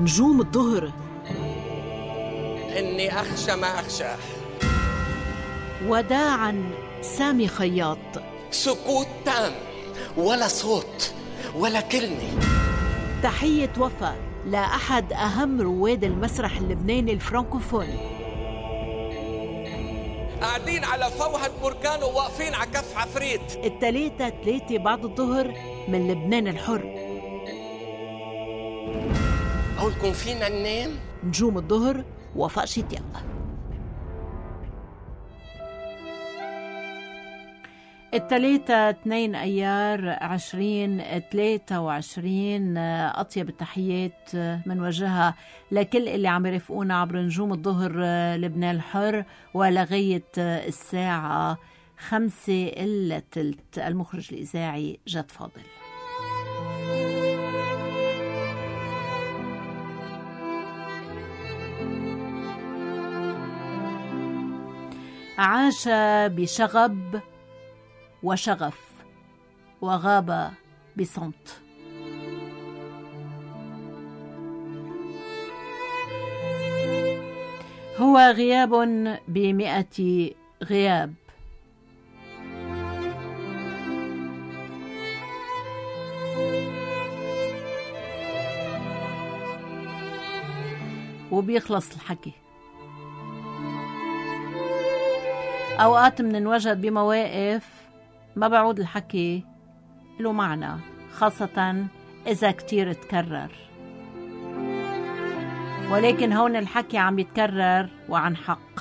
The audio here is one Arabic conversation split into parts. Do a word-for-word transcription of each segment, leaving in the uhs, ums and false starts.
نجوم الظهر. إني أخشى ما أخشاه. وداعا سامي خياط. سكوت تام، ولا صوت ولا كلمة. تحية وفا لأحد أهم رواد المسرح اللبناني الفرنكوفوني. قاعدين على فوهة بركان وواقفين على كف عفريت. التلاتة تلاتة بعد الظهر من لبنان الحر. قولكم فينا ننام. نجوم الظهر وفاء شتياء. التلاتة اثنين أيار عشرين ثلاثة وعشرين. أطيب التحيات منوجهها لكل اللي عم يرافقونا عبر نجوم الظهر لبنان الحر ولغاية الساعة خمسة إلا تلت. المخرج الإذاعي جد فاضل. عاش بشغب وشغف وغاب بصمت. هو غياب بمئة غياب. وبيخلص الحكي. أوقات مننوجد بمواقف ما بعود الحكي له معنى، خاصة إذا كتير تكرر، ولكن هون الحكي عم يتكرر وعن حق.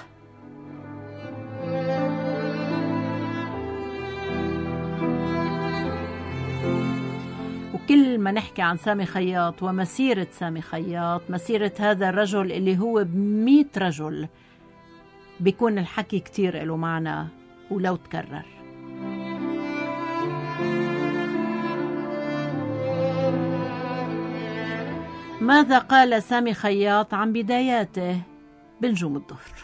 وكل ما نحكي عن سامي خياط ومسيرة سامي خياط، مسيرة هذا الرجل اللي هو بمئة رجل، بيكون الحكي كتير له معنى ولو تكرر. ماذا قال سامي خياط عن بداياته بنجوم الظهر؟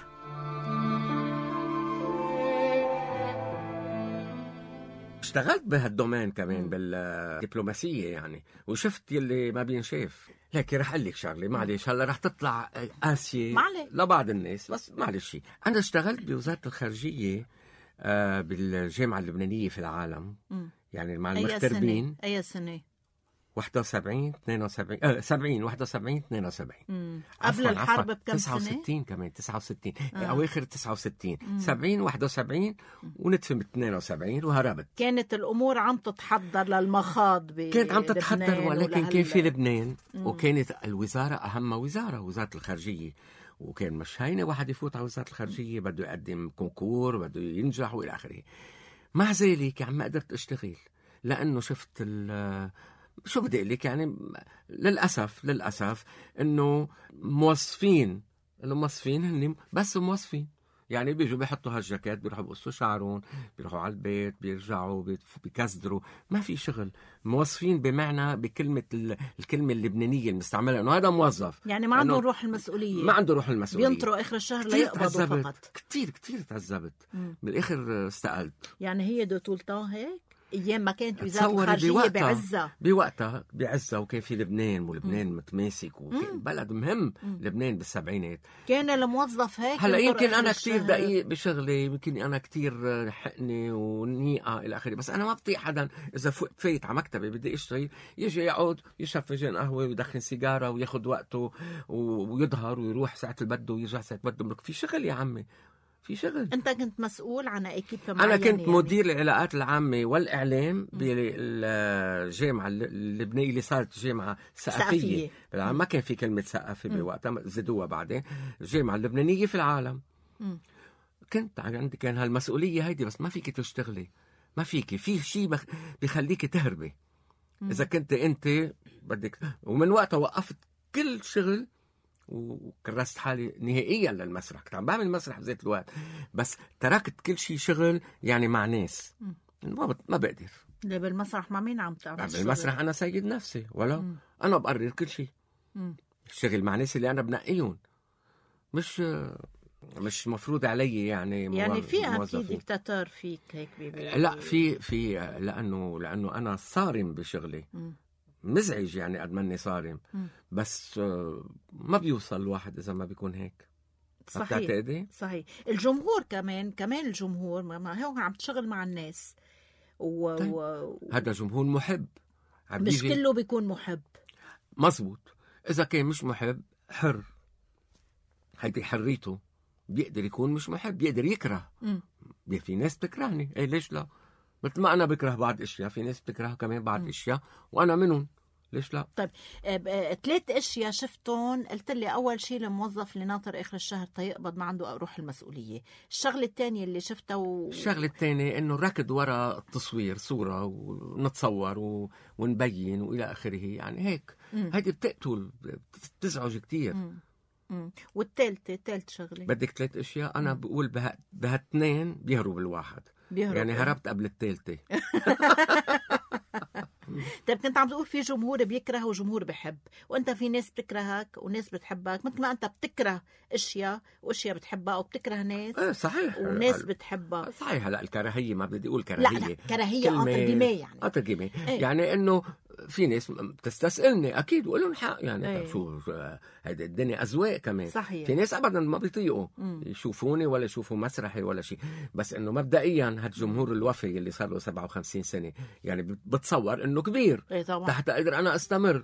اشتغلت بهالدومين كمان بالدبلوماسية يعني، وشفت يلي ما بينشاف. لكن رح أقول لك شغلة، معلش هلا رح تطلع قاسية لبعض الناس، بس معلش. أنا اشتغلت بوزارة الخارجية آه بالجامعة اللبنانية في العالم. م. يعني مع المغتربين. أي سنة؟ واحد وسبعين اثنين وسبعين آه سبعين واحد وسبعين اثنين وسبعين. قبل الحرب بكم تسعة وستين سنة؟ كمان تسعة وستين آه. أواخر تسعة وستين. مم. سبعين واحد وسبعين ونتفهم اثنين وسبعين وهربت. كانت الأمور عم تتحضر للمخاض ب كانت عم تتحضر، ولكن كان في لبنان. مم. وكانت الوزارة أهم وزارة، وزارة الخارجية، وكان مش هينة واحد يفوت على وزارة الخارجية، بده يقدم كونكور، بده ينجح وإلى آخره. مع ذلك يعني ما قدرت أشتغل، لأنه شفت ال شو بدي أقول لك، يعني للأسف للأسف إنه موظفين الموظفين هن بس موظفين، يعني بيجوا بيحطوا هالجاكيت، بيروحوا بيقصوا شعرهم، بيروحوا على البيت، بيرجعوا بيكسدروا، ما في شغل. موظفين بمعنى بكلمة الكلمة اللبنانية المستعملة، إنه هذا موظف، يعني ما عنده روح المسؤولية، ما عنده روح المسؤولية، بينطروا آخر الشهر ليقبضوا فقط. كتير كتير تعذبت، بالآخر استقلت. يعني هي دو طولتان هيك ايام ما كانت وزاره الخارجيه بعزها بوقتها بعزها وكان في لبنان، ولبنان مم. متماسك، وكان بلد مهم. مم. لبنان بالسبعينات كان الموظف هيك. هلا يمكن انا كتير دقيق بشغلي، يمكن انا كتير حقني ونيقه الى اخره، بس انا ما بطيق حدا اذا فايت على مكتبي بدي اشتغل يجي يقعد يشرب فنجان قهوه ويدخن سيجاره وياخذ وقته ويظهر ويروح ساعه اللي بده ويرجع ساعه بده. في شغل يا عمي، في شغل. انت كنت مسؤول عن اكيب معينه؟ انا كنت يعني مدير العلاقات العامه والاعلام بالجامعه اللبنانيه اللي صارت جامعه ثقافيه. ما كان في كلمه ثقافه بوقتها، زدوها بعدين الجامعه اللبنانيه في العالم. م. كنت عندي كان هالمسؤوليه هيدي، بس ما فيك تشتغلي، ما فيك في شيء بخ... بيخليك تهربي. م. اذا كنت انت بدك، ومن وقتها وقفت كل شغل وكرست حالي نهائيا للمسرح. كنت عم بعمل مسرح بذات الوقت، بس تركت كل شيء شغل يعني مع ناس. ما ما بقدر. ليه بالمسرح مع مين عم تعمل؟ بالمسرح انا سيد نفسي، ولا مم. انا بقرر كل شيء. الشغل مع ناس اللي انا بنقيهم، مش مش مفروض علي. يعني يعني في اكيد ديكتاتور فيك هيك بيبي. لا في في لانه لانه انا صارم بشغلي. مم. مزعج يعني قد ما اني صارم، بس ما بيوصل الواحد اذا ما بيكون هيك. صحيح صحيح. الجمهور كمان كمان الجمهور ما هو عم تشغل مع الناس و... طيب. و... هذا جمهور محب، مش كله بيكون محب. مزبوط. اذا كان مش محب حر، هيدي حريته، بيقدر يكون مش محب، بيقدر يكره. م. في ناس بتكرهني، ايه ليش لا؟ مثل ما انا بكره بعض اشياء، في ناس بتكره كمان بعض م. اشياء، وانا منهم، ليش لا؟ طيب ثلاث اشياء شفتهم، قلت لي اول شيء الموظف اللي ناطر اخر الشهر تيقبض ما عنده روح المسؤوليه. الشغله الثانيه اللي شفتها و... الشغله الثانيه انه ركض وراء التصوير، صوره ونتصور و... ونبين والى اخره، يعني هيك. هيدي بتقتل، بتزعج كتير. م. والثالثه ثالث شغله بدك ثلاث اشياء، انا بقول بها بهاثنين بيهرب الواحد، بيهرب يعني هربت قبل الثالثه. طيب كنت عم تقول في جمهور بيكره وجمهور بحب، وانت في ناس بتكرهك وناس بتحبك، مثل ما انت بتكره اشياء واشياء بتحبها، او بتكره ناس اه صحيح وناس بتحبها. صحيح. هلا الكراهيه ما بدي اقول كراهيه، لا لا كراهيه ترجمه يعني ترجمه ايه؟ يعني انه في ناس بتستسئلني اكيد وقول لهم حق يعني ايه؟ شو هيدي الدنيا اذواق كمان. صحيح. في ناس ابدا ما بيطيقوا يشوفوني ولا يشوفوا مسرحي ولا شيء، بس انه مبدئيا هالجمهور الوفي اللي صار له سبعة وخمسين سنه يعني بتصور انه كبير ايه طبعا، حتى اقدر انا استمر.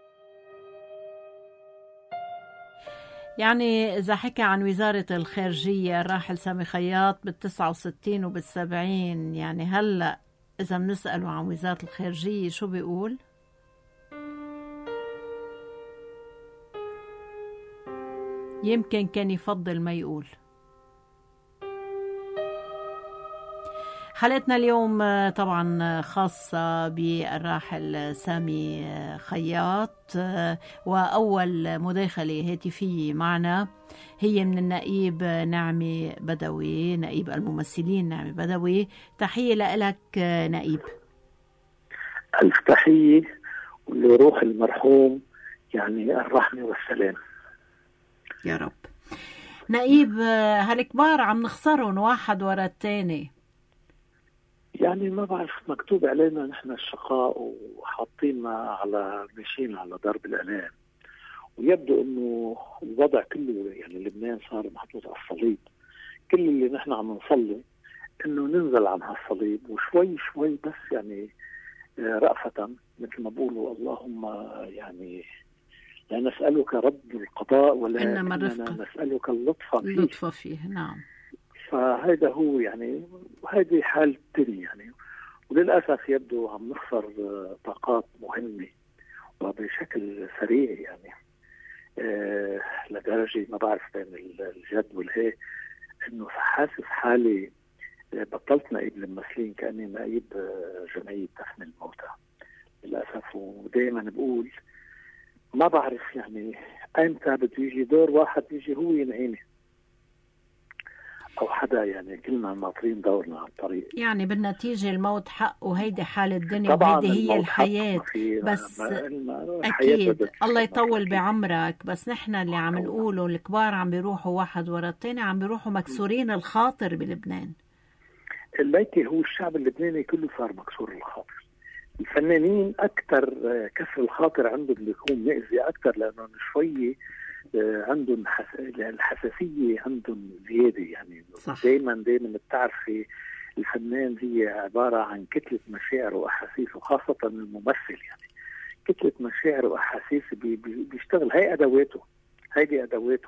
يعني إذا حكى عن وزارة الخارجية الراحل سامي خياط بالتسعة وستين وبالسبعين، يعني هلأ إذا بنسأله عن وزارة الخارجية شو بيقول؟ يمكن كان يفضل ما يقول. حلقتنا اليوم طبعا خاصة بالراحل سامي خياط، وأول مداخلة هاتفية معنا هي من النائب نعمي بدوي، نائب الممثلين نعمي بدوي. تحية لك نائب. ألف تحية ولروح المرحوم يعني الرحمة والسلام يا رب. نائب، هالكبار عم نخسرهم واحد ورا الثاني، يعني ما بعرف مكتوب علينا نحن الشقاء وحاطيننا على ماشيين على ضرب الآلام، ويبدو انه الوضع كله يعني لبنان صار محطوط على الصليب. كل اللي نحن عم نصلي انه ننزل عن هالصليب وشوي شوي بس، يعني رأفة مثل ما بقولوا اللهم يعني لا نسألك رد القضاء ولا إنما نسألك اللطف فيه. اللطف فيه نعم. فهذا هو يعني، وهذه حال الدنيا يعني، وللأسف يبدو عم نخسر طاقات مهمة وبشكل سريع يعني آه لدرجة ما بعرف بين الجد والهي إنه حاسس حالي بطلت نائب الممثلين كأني نائب جمعية دفن الموتى للأسف. ودائما بقول ما بعرف يعني أيمتى بده يجي دور واحد يجي هو ينعيني أو حدا، يعني كلنا ناطرين دورنا على الطريق. يعني بالنتيجة الموت حق، وهيدي حال الدنيا وهيدي هي الحياة. بس أكيد الله يطول بعمرك، بس نحن اللي عم نقوله الكبار عم بيروحوا واحد ورا التاني، عم بيروحوا مكسورين الخاطر بلبنان. الليكي هو الشعب اللبناني كله صار مكسور الخاطر. الفنانين أكثر كسر الخاطر عندهم بيكون مأذي أكثر، لأنه شوية عندهم الحساسية عندهم زيادة يعني. دايما دايما بتعرفي الفنان هي عبارة عن كتلة مشاعر وأحاسيس، وخاصة الممثل يعني كتلة مشاعر وأحاسيس بيشتغل. هاي أدواته، هاي أدواته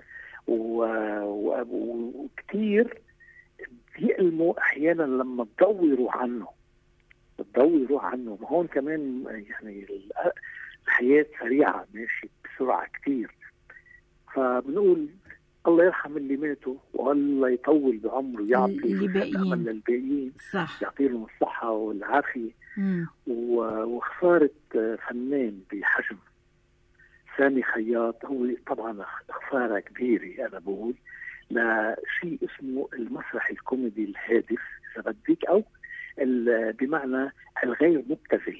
وكتير بيألموا أحيانا لما الضوء يروح عنه، الضوء يروح عنه. هون كمان يعني الحياة سريعة ماشي بسرعة كتير، فبنقول الله يرحم اللي ماتوا والله يطول بعمره، يعطي الأمل للباقيين، يعطي لهم الصحة والعافية. وخسارة فنان بحجم سامي خياط هو طبعا خسارة كبيرة أنا بقول لشيء اسمه المسرح الكوميدي الهادف إذا بدك، أو بمعنى الغير مبتذل.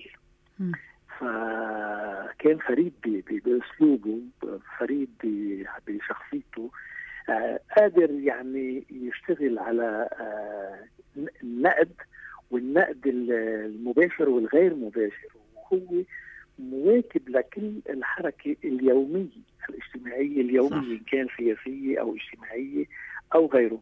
فكان فريد بأسلوبه، فريد بشخصيته، قادر يعني يشتغل على النقد والنقد المباشر والغير مباشر، وهو مواكب لكل الحركة اليومية الاجتماعية اليومية، إن كان سياسية أو اجتماعية أو غيره.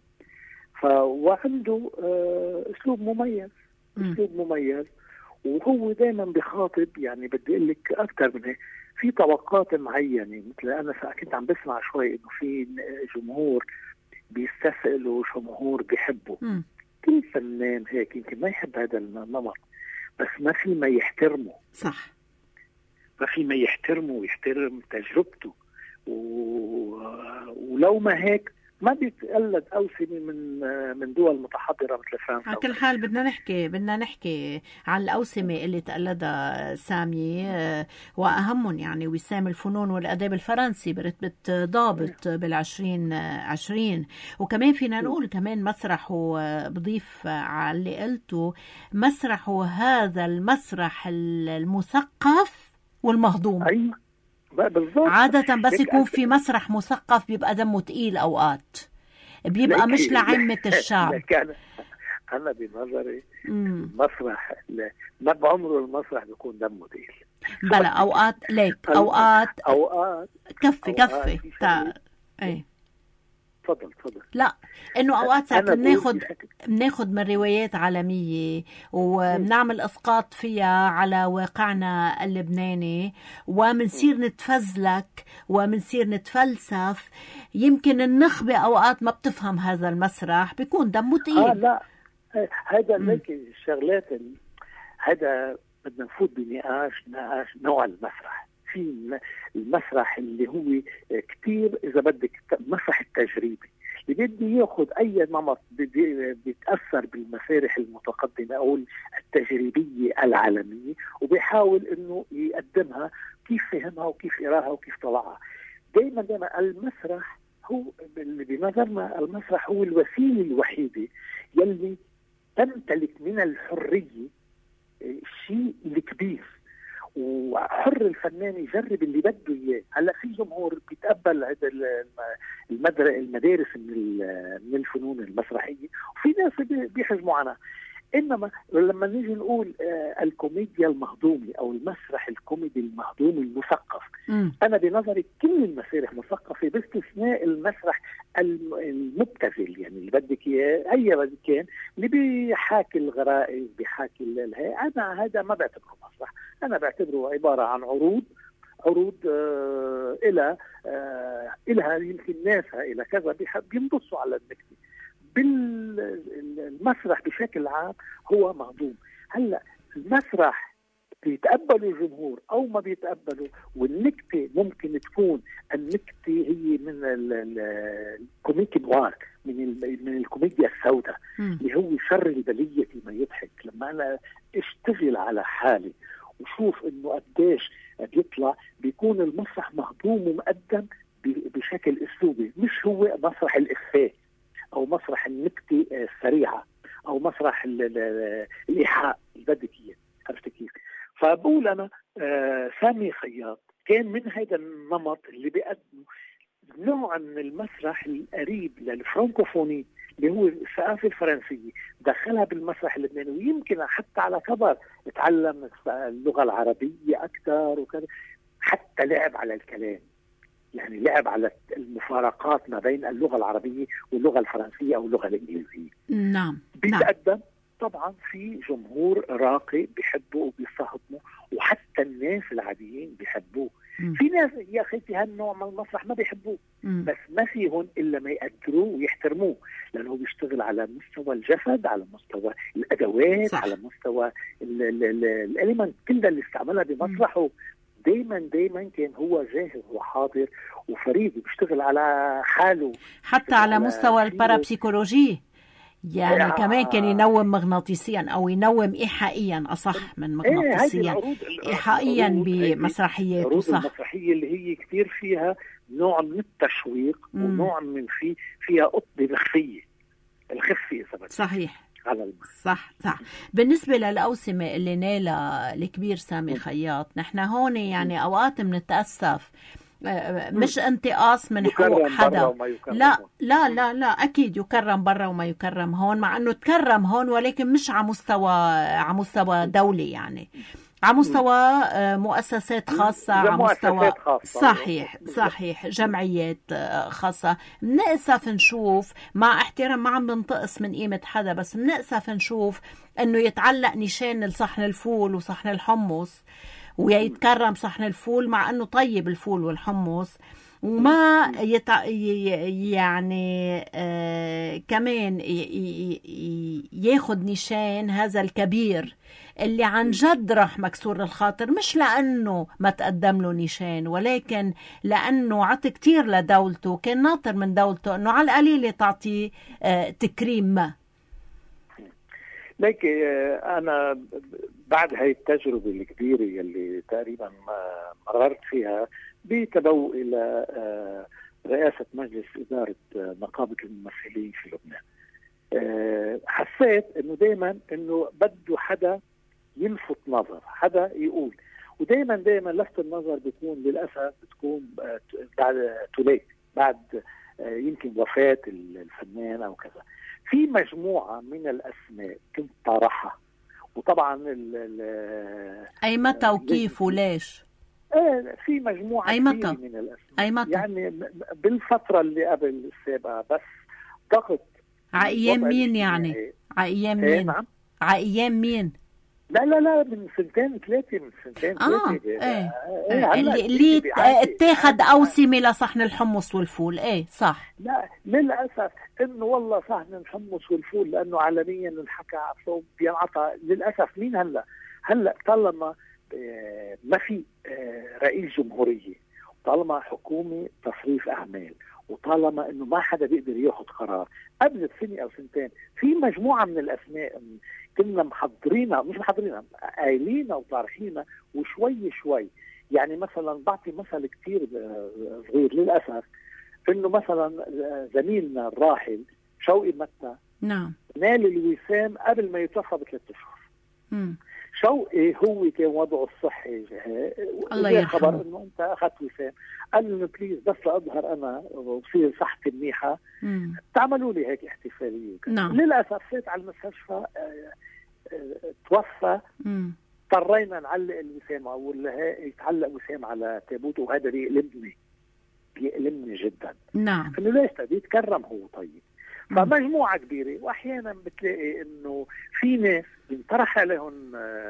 فوعنده أسلوب مميز أسلوب مميز وهو دائما بخاطب، يعني بدي أقول لك أكثر من هيك، في طبقات معينة. مثل أنا كنت عم بسمع شوي إنه في جمهور بيستثقل وجمهور بيحبه. م. كل فنان هيك يمكن ما يحب هذا النمط، بس ما في ما يحترمه. صح، ما في ما يحترمه ويحترم تجربته و... ولو ما هيك ما بيتقلد أوسمة من من دول متحضرة مثل فرنسا. على كل حال بدنا نحكي بدنا نحكي عن الأوسمة اللي تقلدها سامي، وأهمهم يعني وسام الفنون والأداب الفرنسي برتبة ضابط بالعشرين عشرين. وكمان فينا نقول كمان مسرحه، بضيف على اللي قلته، مسرحه هذا المسرح المثقف والمهضوم. أيوة بالضبط. عادة بس يكون في مسرح مثقف بيبقى دمه تقيل، أوقات بيبقى مش لعامة الشعب. أنا أنا بنظري المسرح ما بعمره المسرح بيكون دمه تقيل. بلا أوقات ليك أوقات أوقات كفي كفي تا... ايه تفضل تفضل. لا انه اوقات ساعات بناخد بناخد من روايات عالميه وبنعمل اسقاط فيها على واقعنا اللبناني، ومنصير نتفزلك ومنصير نتفلسف. يمكن النخبه اوقات ما بتفهم هذا المسرح، بيكون دمه تقيل. اه لا هذا ليك الشغلات، هذا بدنا نفوت بنقاش نقاش نوع المسرح. في المسرح اللي هو كتير إذا بدك مسرح التجريبي اللي بدي ياخذ أي نمط بيتأثر بالمسارح المتقدمة أو التجريبية العالمية وبيحاول إنه يقدمها كيف فهمها وكيف يراها وكيف طلعها. دائما دائما المسرح هو بنظرنا المسرح هو الوسيلة الوحيدة يلي تمتلك من الحرية الشيء الكبير، وحر الفنان يجرب اللي بده اياه. هلا في جمهور بيتقبل هذا المدارس من من الفنون المسرحيه، وفي ناس بيحجموا عنها. انما لما نيجي نقول الكوميديا المهضومه او المسرح الكوميدي المهضومي المثقف، م. انا بنظري كل المسارح مثقفه باستثناء المسرح المبتذل، يعني اللي بدك اياه اي بدك كان اللي بيحاكي الغرائز بيحاكي الهي. انا هذا ما بعتبره مسرح، انا بعتبره عباره عن عروض عروض آه الى آه الها يمكن ناسها الى كذا بينبصوا على النكته. بالمسرح بشكل عام هو مهضوم. هلا المسرح بيتقبلوا الجمهور او ما بيتقبلوا، والنكته ممكن تكون النكته هي من الكوميديا نوار، من من الكوميديا السوداء اللي هو شر البليه ما يضحك. لما انا اشتغل على حالي وشوف انه قديش بيطلع بيكون المسرح مهضوم ومقدم بشكل اسلوبي، مش هو مسرح الافيه او مسرح النكته السريعه او مسرح الايحاء اللي بدك اياه. عرفت كيف؟ فبقول انا آه سامي خياط كان من هذا النمط اللي بيقدمه نوع من المسرح القريب للفرانكوفوني اللي هو الثقافه الفرنسيه، دخلها بالمسرح اللبناني، ويمكن حتى على كبر اتعلم اللغه العربيه اكثر وكذا، حتى لعب على الكلام، يعني لعب على المفارقات ما بين اللغه العربيه واللغه الفرنسيه او اللغه الانجليزيه. نعم. بيتقدم نعم. طبعا في جمهور راقي بيحبه وبيصاحبه، وحتى الناس العاديين بيحبوه. م. في ناس يا اخي في هالنوع من المسرح ما بيحبوه، م. بس ما فيهم الا ما يقدروه ويحترموه، لانه بيشتغل على مستوى الجسد، على مستوى الادوات، صح. على مستوى الاليمنت كلها اللي استعملها بمسرحه. دايما دايما كان هو جاهز وحاضر وفريد وبيشتغل على حاله، حتى على مستوى البارابسيكولوجي، يعني آه كمان كان ينوم مغناطيسيا او ينوم ايحائيا، اصح من مغناطيسيا، ايحائيا بمسرحياته. صح، المسرحيه اللي هي كثير فيها نوع من التشويق م. ونوع من في فيها قطبه مخفيه، الخفيه سبب. صحيح على صح صح. بالنسبة للأوسمة اللي نالها الكبير سامي خياط، نحن هون يعني أوقات بنتأسف، مش انتقاص من حقوق حدا، لا لا لا لا أكيد يكرم برا وما يكرم هون، مع أنه تكرم هون ولكن مش على مستوى على مستوى دولي، يعني على مستوى مؤسسات خاصة، على مستوى خاصة. صحيح صحيح جمعيات خاصة. بنأسف نشوف، مع احترام ما عم بنتقص من قيمة حدا، بس بنأسف نشوف انه يتعلق نيشان لصحن الفول وصحن الحمص، ويتكرم صحن الفول مع انه طيب الفول والحمص، وما يتع... يعني آه كمان ي... ي... ياخد نيشان هذا الكبير اللي عن جد راح مكسور الخاطر، مش لأنه ما تقدم له نيشان، ولكن لأنه عطي كتير لدولته، كان ناطر من دولته أنه على القليل تعطي آه تكريم ما. ليك أنا بعد هاي التجربة الكبيرة اللي تقريبا مررت فيها بتبوء إلى رئاسة مجلس إدارة نقابة الممثلين في لبنان، حسيت إنه دايما إنه بده حدا يلفت نظر، حدا يقول، ودايما دايما لفت النظر بتكون للأسف بتكون بعد توليت، بعد يمكن وفاة الفنان أو كذا. في مجموعة من الأسماء كنت طرحها، وطبعا ال أي متى وكيف وليش؟ ايه في مجموعة أي متى؟ من الأسماء أي متى؟ يعني بالفترة اللي قبل السابقة، بس ضغط. عأيام مين يعني؟ عأيام مين؟ ايه نعم؟ عأيام مين؟ لا لا لا من سنتين ثلاثة من سنتين اه ثلاثة ايه, ايه اللي اللي اتاخد أوسمة لصحن الحمص والفول. ايه صح. لا للأسف انه والله صحن الحمص والفول لأنه عالميا انحكى عفوا بينعطى. للأسف مين هلا؟ هلا طالما اه ما في اه رئيس جمهورية، طالما حكومة تصريف أعمال، وطالما انه ما حدا بيقدر ياخذ قرار، قبل سنة او سنتين في مجموعة من الأسماء كنا محضرينها، مش محضرينها، قايلينها وطارحينها وشوي شوي. يعني مثلا بعطي مثل كتير صغير للأسف، انه مثلا زميلنا الراحل شوقي متى نعم نال الوسام قبل ما يتوفى بثلاث اشهر. امم شوقي هو كان وضعه الصحي الله يرحمه، خبر انه انت اخذت وسام، قال له بليز بس لاظهر انا وبصير صحتي منيحه تعملوا لي هيك احتفاليه. نعم. للاسف فات على المستشفى اه اه توفى، اضطرينا نعلق الوسام او يتعلق وسام على تابوته، وهذا بيألمني بيألمني جدا. نعم. انه ليش بيتكرم هو طيب. فمجموعة كبيرة، وأحيانا بتلاقي إنه في ناس بنطرح عليهم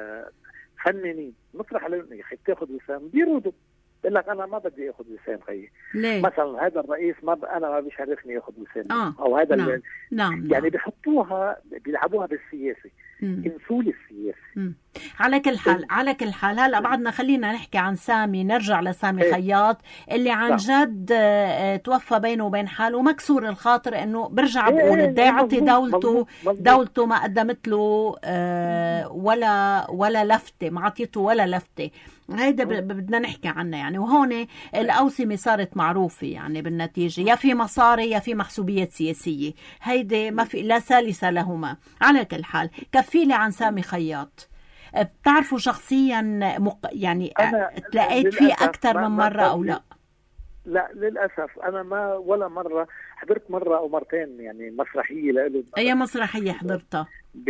فنانين، نطرح عليهم يا أخي بتاخذ وسام، بيرودوا بقول لك أنا ما بدي آخذ وسام خيي. مثلا هذا الرئيس ما ب... أنا ما بيشرفني ياخذ وسام آه. أو هذا نعم. اللي... نعم. يعني بيحطوها بيلعبوها بالسياسة، انسول السياسة. مم. على كل حال على كل حال هلا بعدنا خلينا نحكي عن سامي، نرجع لسامي ايه. خياط اللي عن لا. جد اه توفى بينه وبين حاله، مكسور الخاطر انه برجع ايه بقول بدي يعطي دولته دولته ما قدمت له اه ولا ولا لفته، ما عطيته ولا لفته. هيدا بدنا نحكي عنه يعني. وهون الأوسمة صارت معروفة يعني بالنتيجة، يا في مصاري يا في محسوبيات سياسية، هيدا ما في لا ثالث لهما. على كل حال كفيلي عن سامي خياط، بتعرفوا شخصيا مق... يعني تلاقيت فيه أكثر من مرة أو لا؟ لا للأسف أنا ما ولا مرة حضرت، مرة أو مرتين يعني مسرحية له. أي مسرحية حضرتها؟ ب...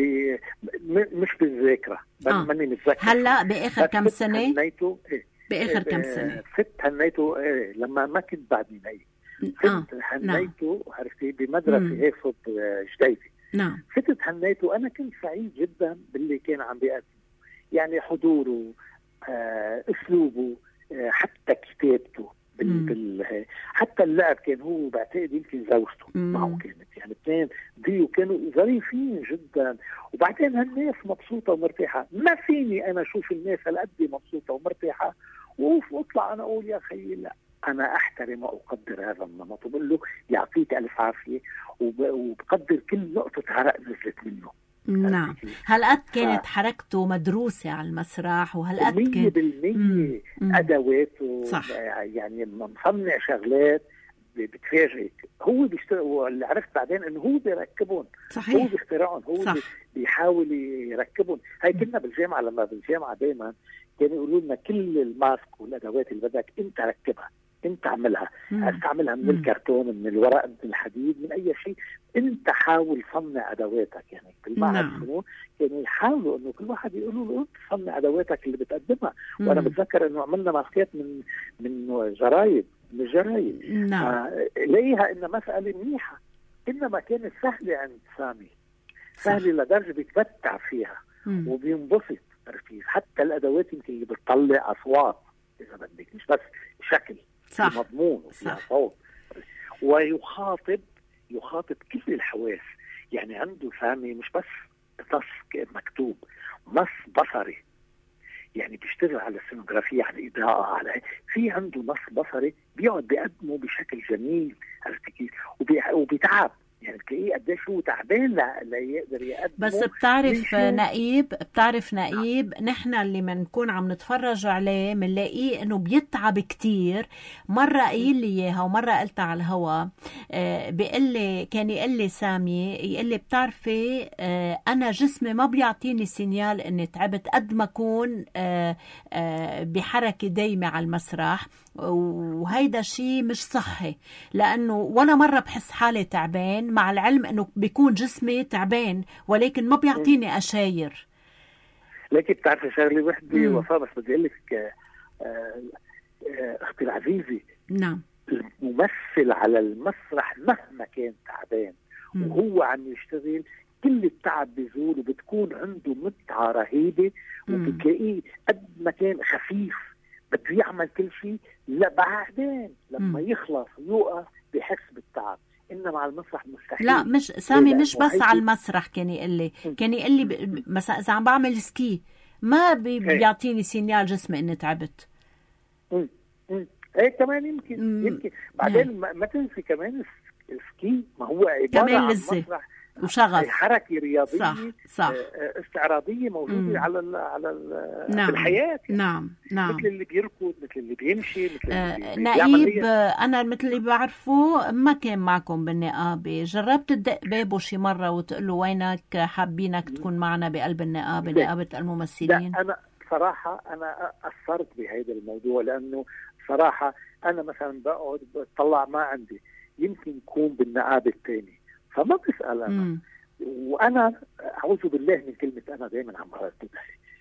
مش بالذاكرة آه. ماني متذكر هلا بآخر كم سنة؟ هنيته إيه؟ بآخر كم سنة؟ فت هنيته إيه لما ما كنت بعدني ناي فت آه. هنيته نعم. عرفتي بمدرسة هيك صوت جديدي. نعم. فتت هنيته، أنا كنت سعيد جدا باللي كان عم بيقدم، يعني حضوره آه، أسلوبه آه، حتى كتابته بال... بال... حتى اللعب كان هو بعتقد يمكن زوجته معه كانت، يعني اثنين ديو كانوا ظريفين جدا. وبعدين هالناس مبسوطة ومرتاحة، ما فيني أنا أشوف الناس هالقد مبسوطة ومرتاحة وأطلع أنا أقول يا خيي لا، أنا أحترم وأقدر هذا النمط وبقول له يعطيك ألف عافية، وب... وبقدر كل نقطة عرق نزلت منه. نعم. هالقد كانت حركته مدروسة على المسرح، وهالقد مية بالمية أدواته صح. يعني مصنع شغلات بتفاجئك، هو بيشتغل، واللي عرفت بعدين انه هو بيركبون، صحيح. هو بيخترعون، هو صح. بيحاول يركبون. هاي كنا بالجامعة، لما بالجامعة دايما كانوا يقولوا لنا كل الماسك والأدوات اللي بدك انت ركبها، انت اعملها، عايز تعملها من الكرتون، من الورق، من الحديد، من اي شيء، انت حاول صنع ادواتك. يعني بالمعهد الفنون كانوا يحاولوا انه كل واحد يقولوا له انت صنع ادواتك اللي بتقدمها. مم. وانا بتذكر انه عملنا ماسكات من من جرايد من الجرايد. نعم. لقيها انها مساله منيحه، انما كانت سهله عند سامي، سهله لدرجه بيتمتع فيها. مم. وبينبسط. حتى الادوات يمكن اللي بتطلع اصوات اذا بدك، مش بس شكل، صح، مضمون وفيها صوت. ويخاطب يخاطب كل الحواس. يعني عنده سامي مش بس نص مكتوب، نص بصري. يعني بيشتغل على السينوغرافية، على الإضاءة، على في عنده نص بصري بيقعد بيقدمه بشكل جميل، عرفت كيف؟ وبيتعب. يعني تلاقيه قديش هو تعبان ليقدر يقدم. بس بتعرف نقيب بتعرف نقيب نحن اللي منكون عم نتفرج عليه منلاقيه انه بيتعب كتير. مرة قايل لي اياها ومرة قلتها على الهوا. آه بيقول لي كان يقول لي سامي، يقول لي بتعرفي آه انا جسمي ما بيعطيني سينيال اني تعبت قد ما اكون آه آه بحركة دايمة على المسرح، وهيدا شيء مش صحي، لانه ولا مرة بحس حالي تعبان، مع العلم انه بيكون جسمي تعبان ولكن ما بيعطيني اشاير. لكن بتعرفي شغله وحده وفاء، بس بدي اقول لك اختي العزيزه، نعم، الممثل على المسرح مهما كان تعبان مم. وهو عم يشتغل كل التعب بيزول، وبتكون عنده متعه رهيبه، وبتلاقيه قد ما كان خفيف بده يعمل كل شيء. لا بعدين لما مم. يخلص يوقف بيحس بالتعب. انما على المسرح مستحيل. لا مش سامي، مش بس على المسرح. كان يقول لي كان يقول لي مثلا اذا عم بعمل سكي ما بي بيعطيني سينيال جسمي اني تعبت. امم امم ايه كمان يمكن مم. يمكن بعدين ما, ما تنسي كمان السكي ما هو عباره عن مسرح وشغف، حركه رياضيه، صح صح، استعراضيه موجوده مم. على ال على ال نعم. في الحياه. نعم نعم، مثل اللي بيركض، مثل اللي بيمشي، مثل آه اللي نقيب. انا مثل اللي بعرفه ما كان معكم بالنقابه، جربت تدق بابه شي مره وتقول له وينك، حابينك تكون معنا بقلب النقابه، نقابه الممثلين؟ لا انا صراحه انا اثرت بهذا الموضوع، لانه صراحه انا مثلا بقعد بطلع ما عندي، يمكن يكون بالنقابه الثانيه، فما بسأل أنا. مم. وأنا أعوذ بالله من كلمة أنا دايما عم برددها،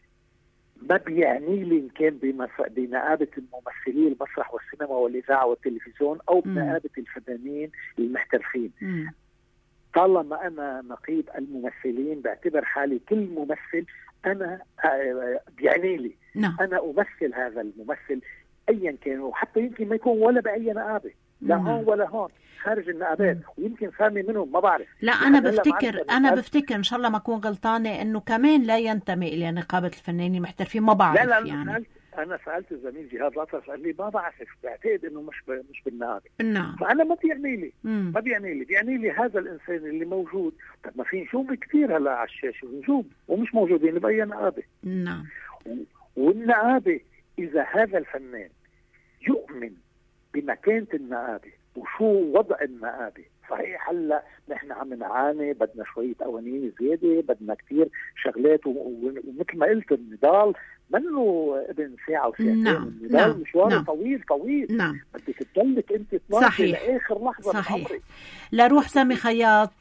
ما بيعني لي إن كان بنقابة الممثلين المسرح والسينما والإذاعة والتلفزيون أو بنقابة الفنانين المحترفين. مم. طالما أنا نقيب الممثلين بعتبر حالي كل ممثل أنا بيعني لي. نعم. أنا أمثل هذا الممثل أيا كان، وحتى يمكن ما يكون ولا بأي نقابة، لا هون ولا هون، خارج النقابات، ويمكن سامي منهم ما بعرف. لا انا بفتكر انا بفتكر ان شاء الله ما اكون غلطانه انه كمان لا ينتمي الى نقابه الفنانين المحترفين، ما بعرف. لا لا يعني سألت انا سالت الزميل جهاد الأطرش قال لي ما بعرف، بعتقد انه مش ب... مش بالنقابه. نعم. فانا ما بيعني لي مم. ما بيعني لي بيعني لي هذا الانسان اللي موجود. طب ما في نجوم كثير هلا على الشاشه، نجوم ومش موجودين باي نقابه. نعم. و... والنقابه اذا هذا الفنان يؤمن بمكانة النقابة وشو وضع النقابة. صحيح هلا نحن عم نعاني، بدنا شوية قوانين زيادة، بدنا كتير شغلات، ومثل ما قلت النضال منه ابن ساعة وساعتين. نعم. النضال نعم. مشوار نعم. طويل طويل. نعم. بدك تضلك انت تناضل لآخر لحظة. صحيح. لروح سامي خياط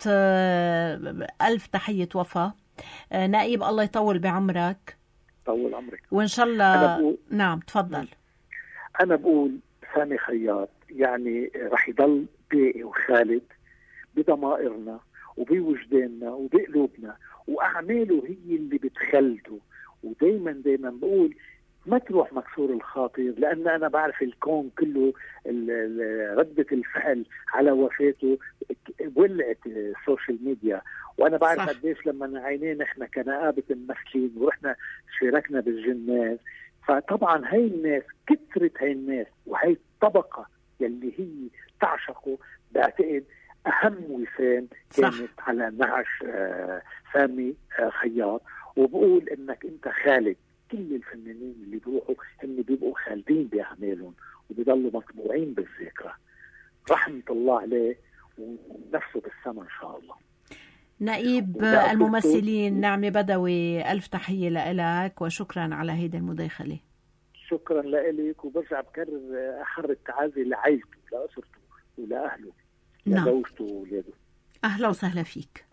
ألف تحية وفاء. نقيب الله يطول بعمرك. طول عمرك وإن شاء الله. نعم تفضل. أنا بقول سامي خياط يعني رح يضل باقي وخالد بضمائرنا وبوجداننا وبقلوبنا، وأعماله هي اللي بتخلده. ودايما دايما بقول ما تروح مكسور الخاطر، لأن أنا بعرف الكون كله ردة الفعل على وفاته ولعت السوشيال ميديا، وأنا بعرف قديش لما عينينا نحن كنقابة الممثلين ورحنا شاركنا بالجناز. فطبعا هاي الناس كثرت، هاي الناس وهي الطبقة يلي هي تعشقه، بعتقد أهم وسام كانت صح. على نعش آه سامي آه خياط. وبقول إنك أنت خالد كل الفنانين اللي بيروحوا هم بيبقوا خالدين بأعمالهم وبيضلوا مطبوعين بالذاكرة. رحمة الله عليه ونفسه بالسما إن شاء الله. نقيب الممثلين نعمة بدوي، ألف تحية لك وشكرا على هيدا المداخلة. شكرا لك، وبرجع بكرر أحر التعازي لعائلته لأسرته ولأهله لزوجته وولاده. أهلا وسهلا فيك.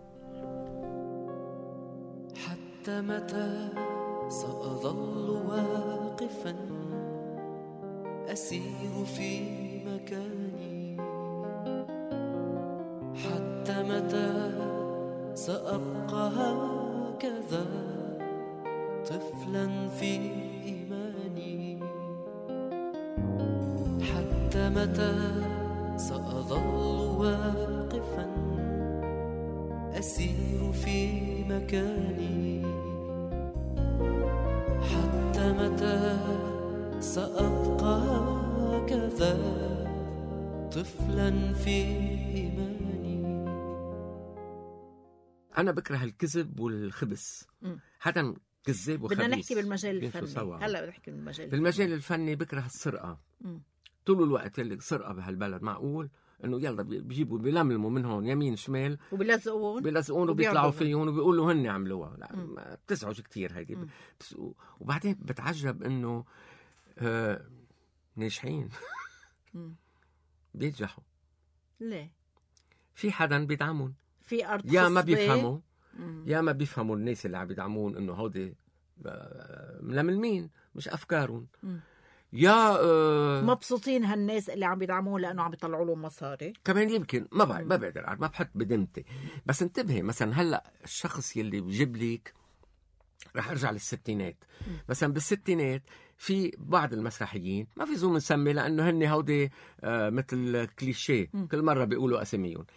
حتى متى سأظل واقفا أسير في مكاني؟ حتى متى سأبقى هكذا طفلا في إيماني؟ حتى متى سأظل واقفا أسير في مكاني؟ حتى متى سأبقى هكذا طفلا في إيماني؟ أنا بكره الكذب والخبث. حدا كذاب وخبيث. بدنا نحكي بالمجال الفني. هلا بدنا نحكي بالمجال بالمجال الفني. بكره السرقة. م. طول الوقت اللي سرقة بهالبلد معقول انه يلا بيجيبوا بيلملموا منهم يمين شمال وبيلزقون بيلزقون وبيطلعوا فيهم وبيقولوا هن عملوها. لا بتزعج كتير هيدي. بس وبعدين بتعجب انه آه ناجحين بينجحوا. ليه؟ في حدا بيدعمون، في أرض يا ما بيفهموا يا ما بيفهموا الناس اللي عم بيدعمون انه هودي ململمين مش افكارهم. م. يا آه مبسوطين هالناس اللي عم بيدعموه لانه عم بيطلعوا لهم مصاري كمان. يمكن ما بعرف ما بقدر ما بحط بدمتي. بس انتبهي مثلا هلا الشخص يلي بجيب لك، رح ارجع للستينات مثلا. بالستينات في بعض المسرحيين ما في زوم نسمي لانه هن هودي آه مثل كليشيه كل مره بيقولوا اساميهم،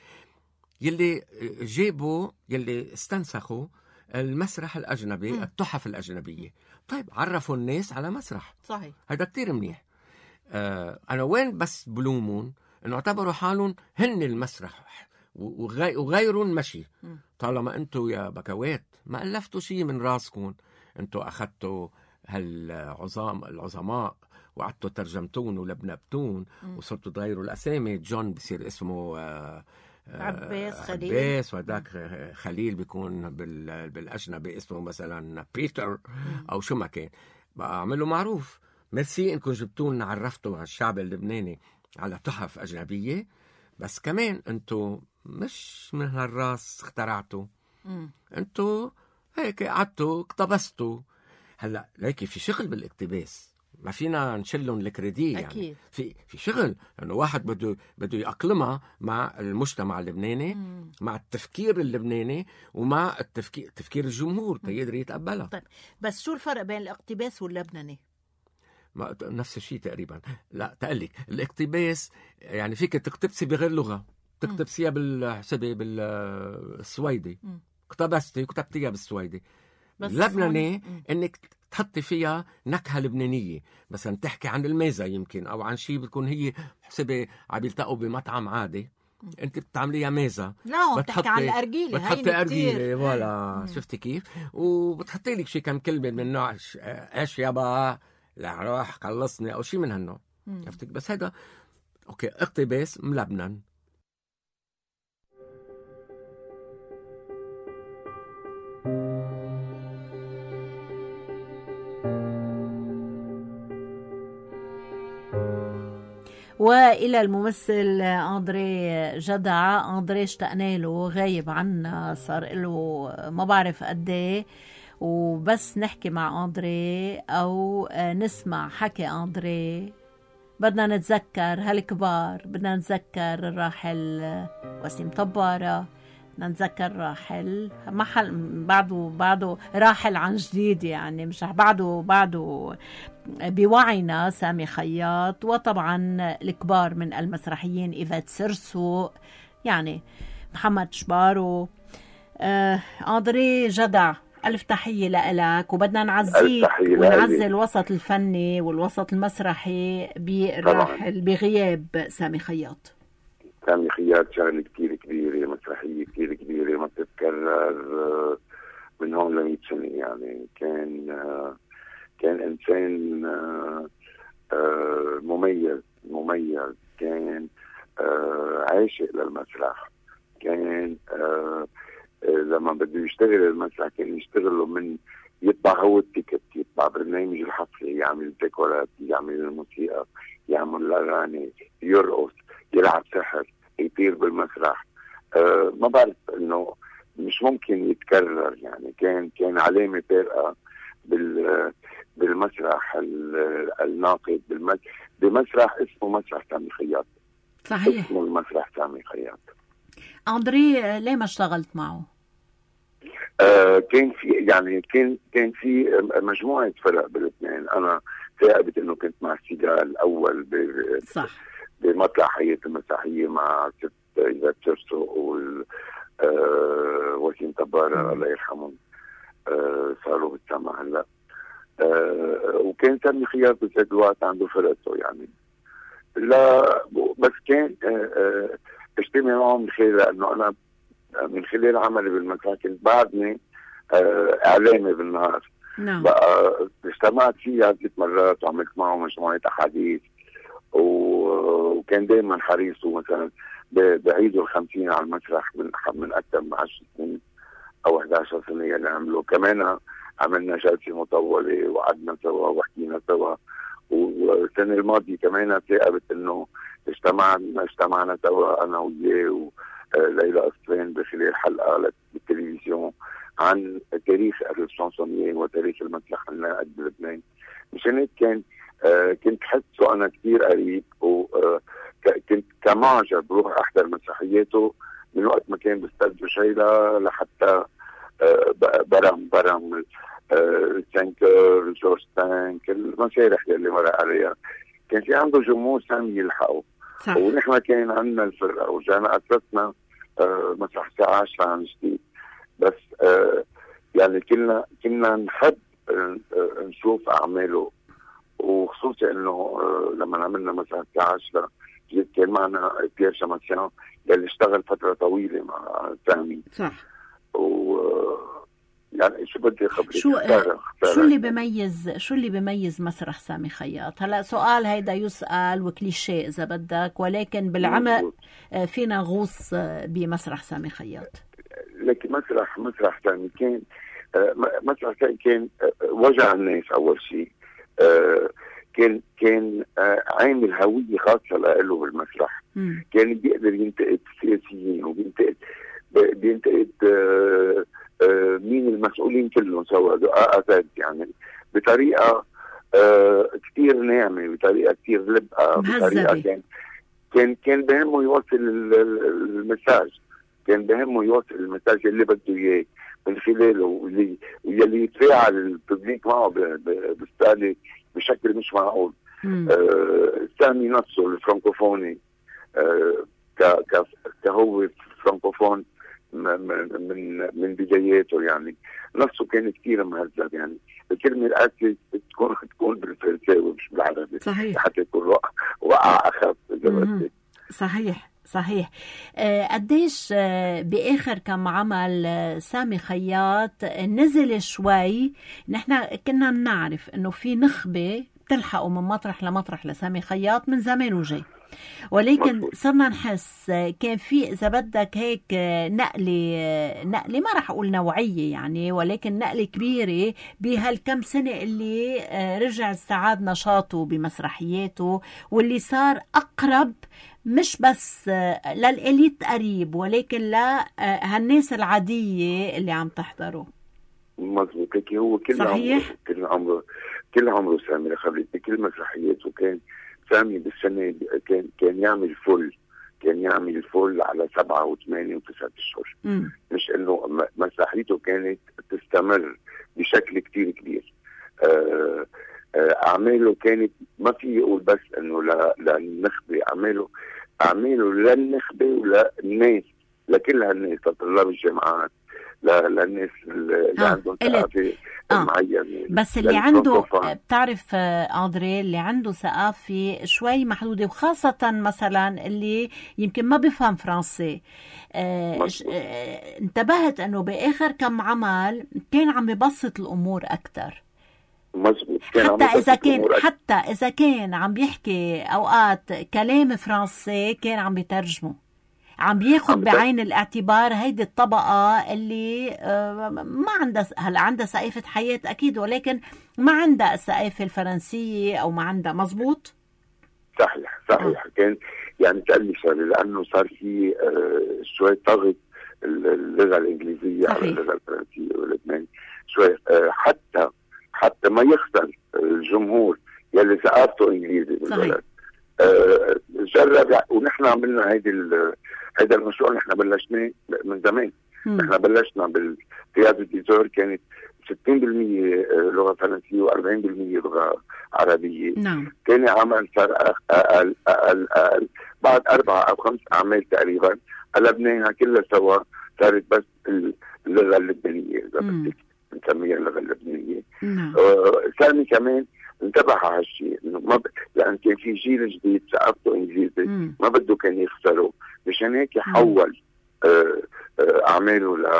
يلي جابوا يلي استنسخوا المسرح الأجنبي. م. التحف الأجنبية. طيب عرفوا الناس على مسرح. صحيح. هذا كتير منيح. آه أنا وين بس بلومون إنه اعتبروا حالهم هن المسرح وغي وغيرهم مشي. م. طالما أنتوا يا بكوات ما ألفتوا شيء من راسكم، أنتوا أخذتوا هالعظام العظماء وقعدتوا ترجمتون ولبنبتون وصرتوا تغيروا الأسامي. جون بصير اسمه آه عباس خليل، عباس وهداك خليل بيكون بالأجنبي اسمه مثلا بيتر أو شو ما كان. بقى عملوا معروف. ميرسي إنكم جبتونا عرفتوا على الشعب اللبناني على تحف أجنبية، بس كمان أنتوا مش من هالراس اخترعتوا. أنتوا هيك قعدتوا اقتبستوا. هلأ ليكي في شغل بالاقتباس، ما فينا نشلهم الكريدي يعني. أكيد. في في شغل انه واحد بده بده يأقلمها مع المجتمع اللبناني. مم. مع التفكير اللبناني ومع التفكير تفكير الجمهور تقدر يتقبلها. طيب بس شو الفرق بين الاقتباس واللبناني؟ ما نفس الشيء تقريبا. لا تقلك الاقتباس يعني فيك تقتبسي بغير لغه، تقتبسيها بالحسبي بالسويدي، اقتبستي وكتبتيها بالسويدي. اللبناني انك تحطي فيها نكهة لبنانية، مثلا تحكي عن الميزة يمكن أو عن شيء بتكون هي حسبي عم يلتقوا بمطعم عادي، أنت بتعمليها ميزة. لا بتحكي عن الأرجيلة، بتحطي أرجيلة ولا شفتي كيف، وبتحطي لك شيء كم كلمة من نوع إيش يابا لا روح خلصني أو شيء من هالنوع. شفتي؟ بس هذا أوكي اقتباس ملبنان. وإلى الممثل أندري جدع. أندري اشتقنا له، غايب عنا صار له ما بعرف قد ايه، وبس نحكي مع أندري أو نسمع حكي أندري بدنا نتذكر هالكبار. بدنا نتذكر الراحل وسيم طبارة، بدنا نتذكر راحل محل بعده بعده راحل عن جديد يعني، مش بعده بعده بوعينا سامي خياط، وطبعا الكبار من المسرحيين إيفات سرسو يعني محمد شبارو. آه أندري جدع ألف تحية لك، وبدنا نعزيك ونعزي الوسط الفني والوسط المسرحي بالراحل بغياب سامي خياط. سامي خياط شغلة كتير كبيرة، مسرحية كتير كبيرة ما بتتكرر من هون لمية سنة يعني. كان كان إنسان مميز مميز كان عاشق للمسرح. كان لما بده يشتغل المسرح كان يشتغله من يطبع هو التيكت، برنامج الحفلة، يعمل الديكورات، يعمل الموسيقى، يعمل الأغاني، يرقص، يلعب سحر، يطير بالمسرح. أه ما بعرف انه مش ممكن يتكرر يعني. كان كان علامة فارقة بال بالمسرح الناقد، بمسرح اسمه مسرح سامي خياط. صحيح، اسمه المسرح سامي خياط. أندري ليه ما اشتغلت معه؟ آه كان في يعني كان كان في مجموعة فرق بلبنان. أنا ثاقبت إنه كنت مع سيدا الأول صح بمطلع حياة المسرحية مع ست إيزا تشرسو وال آه وسيم طبارة الله يرحمهم، آه صاروا بالسما هلا. آه وكان سامي خياط بذات الوقت عنده فرقته يعني. لا بس كان آه آه اجتمع معهم من خلال انه انا من خلال عملي بالمسرح كنت بعدني آه اعلامي بالنهار. نعم. بقى اجتمعت فيه عدة مرات وعملت معه مجموعة احاديث، وكان دائما حريص. مثلا بعيدوا الخمسين على المسرح من من اكثر من عشر سنين او احدى عشرة سنه اللي عملوا. كمان عملنا جلسه مطوله وقعدنا سوا وحكينا سوا. والسنه الماضيه كمان ثاقبت انه اجتمعنا اجتمعنا سوا انا وياه وليلى قصفين بخلال حلقه بالتلفزيون عن تاريخ الشانسونيين وتاريخ المسرح الناقد بلبنان. مشان هيك كان آه كنت حسه انا كثير قريب، وكنت كمعجب بروح احضر مسرحياته من وقت ما كان باستاذ شيلة لحتى آه برم برم آه سانكر جورج تانك المسارح اللي مرق عليها. كان في عنده جمهور سامي يلحقه. ونحن كان عندنا الفرقه ورجعنا اسسنا آه مسرح الساعه عشرة عن جديد. بس آه يعني كنا كنا نحب آه نشوف اعماله، وخصوصا انه آه لما عملنا مسرح الساعه عشرة كان معنا بيير شماسيان اللي اشتغل فتره طويله مع سامي. صح. و يعني شو بدي خبرك؟ شو اختارة اختارة. شو اللي بيميز شو اللي بيميز مسرح سامي خياط؟ هلا سؤال هيدا يسأل وكليشيه اذا بدك، ولكن بالعمق فينا نغوص بمسرح سامي خياط. لكن مسرح مسرح سامي كان مسرح سامي كان وجع الناس اول شيء. كان كان عامل هويه خاصه له بالمسرح. م. كان بيقدر ينتقد السياسيين وبينتقد بينتقد آه آه مين المسؤولين كلهم سوا دقائق يعني بطريقه آه كثير ناعمه، بطريقه كثير لبقه، بطريقه كان كان كان بهمه يوصل المساج. كان بهمه يوصل المساج اللي بده اياه من خلاله، واللي واللي يتفاعل الببليك معه بالتالي بشكل مش معقول. آه سامي نفسه الفرنكوفوني آه كهو فرنكوفون من من بداياته يعني نفسه كان كثير مهذب. يعني الكلمه القاسيه تكون تكون بالفرنساوي مش بالعربي. صحيح. حتى يكون وقع, وقع اخف اذا بدك. صحيح صحيح. آه قديش آه باخر كم عمل آه سامي خياط نزل شوي. نحن كنا بنعرف انه في نخبه بتلحقوا من مطرح لمطرح لسامي خياط من زمان وجاي، ولكن صرنا نحس كان في اذا بدك هيك نقله نقله ما راح اقول نوعيه يعني، ولكن نقله كبيره بهالكم سنه اللي رجع استعاد نشاطه بمسرحياته، واللي صار اقرب مش بس للإليت قريب ولكن لهالناس العاديه اللي عم تحضره. مظبوط. هيك هو كل عمره كل عمره كل عمره سامي خبرتني كل مسرحياته. كان سامي بالسنة كان كان يعمل فل كان يعمل فل على سبعة وثمانية وتسعة أشهر. مش إنه مسرحيته كانت تستمر بشكل كتير كبير. آه آه أعماله كانت ما في يقول بس إنه للنخبة، أعماله أعماله للنخبة وللناس، لكل هالناس، لطلاب الجامعات، للناس اللي آه. عندهم ثقافة آه. معينة. بس اللي عنده بتعرف أندري اللي عنده ثقافة شوي محدودة، وخاصة مثلا اللي يمكن ما بيفهم فرنسي. آه آه انتبهت أنه بآخر كم عمل كان عم يبسط الأمور أكتر. مزبوط. حتى إذا كان حتى إذا كان عم بيحكي أوقات كلام فرنسي كان عم بيترجمه. عم بياخد بعين الاعتبار هيدي الطبقة اللي ما عندها هلا عندها ثقافة حياة أكيد، ولكن ما عندها الثقافة الفرنسية أو ما عندها. مزبوط؟ صحيح صحيح. آه. كان يعني تقلي شغله لأنه صار في آه شوي ضغط اللغة الإنجليزية صحيح. على اللغة الفرنسية واللبنانية شوي، آه حتى حتى ما يخسر الجمهور يلي ثقافته إنجليزي بالبلد. آه جرب، ونحن عملنا هيدي هيدا المشروع، نحن بلشناه من زمان. نحن بلشنا بالقيادة ديزور كانت ستين بالمية لغة فرنسية وأربعين بالمية لغة عربية. نعم. تاني عمل صار أقل أقل أقل بعد أربعة أو خمس أعمال تقريبا قلبناها كلها سوا، صارت بس اللغة اللبنانية إذا بدك نسميها اللغة اللبنانية. نعم. آه سامي كمان انتبه على هالشيء، انه ما ب... لان كان في جيل جديد ثقافته انجليزي ما بده كان يخسره، مشان هيك يحول آه آه اعماله ل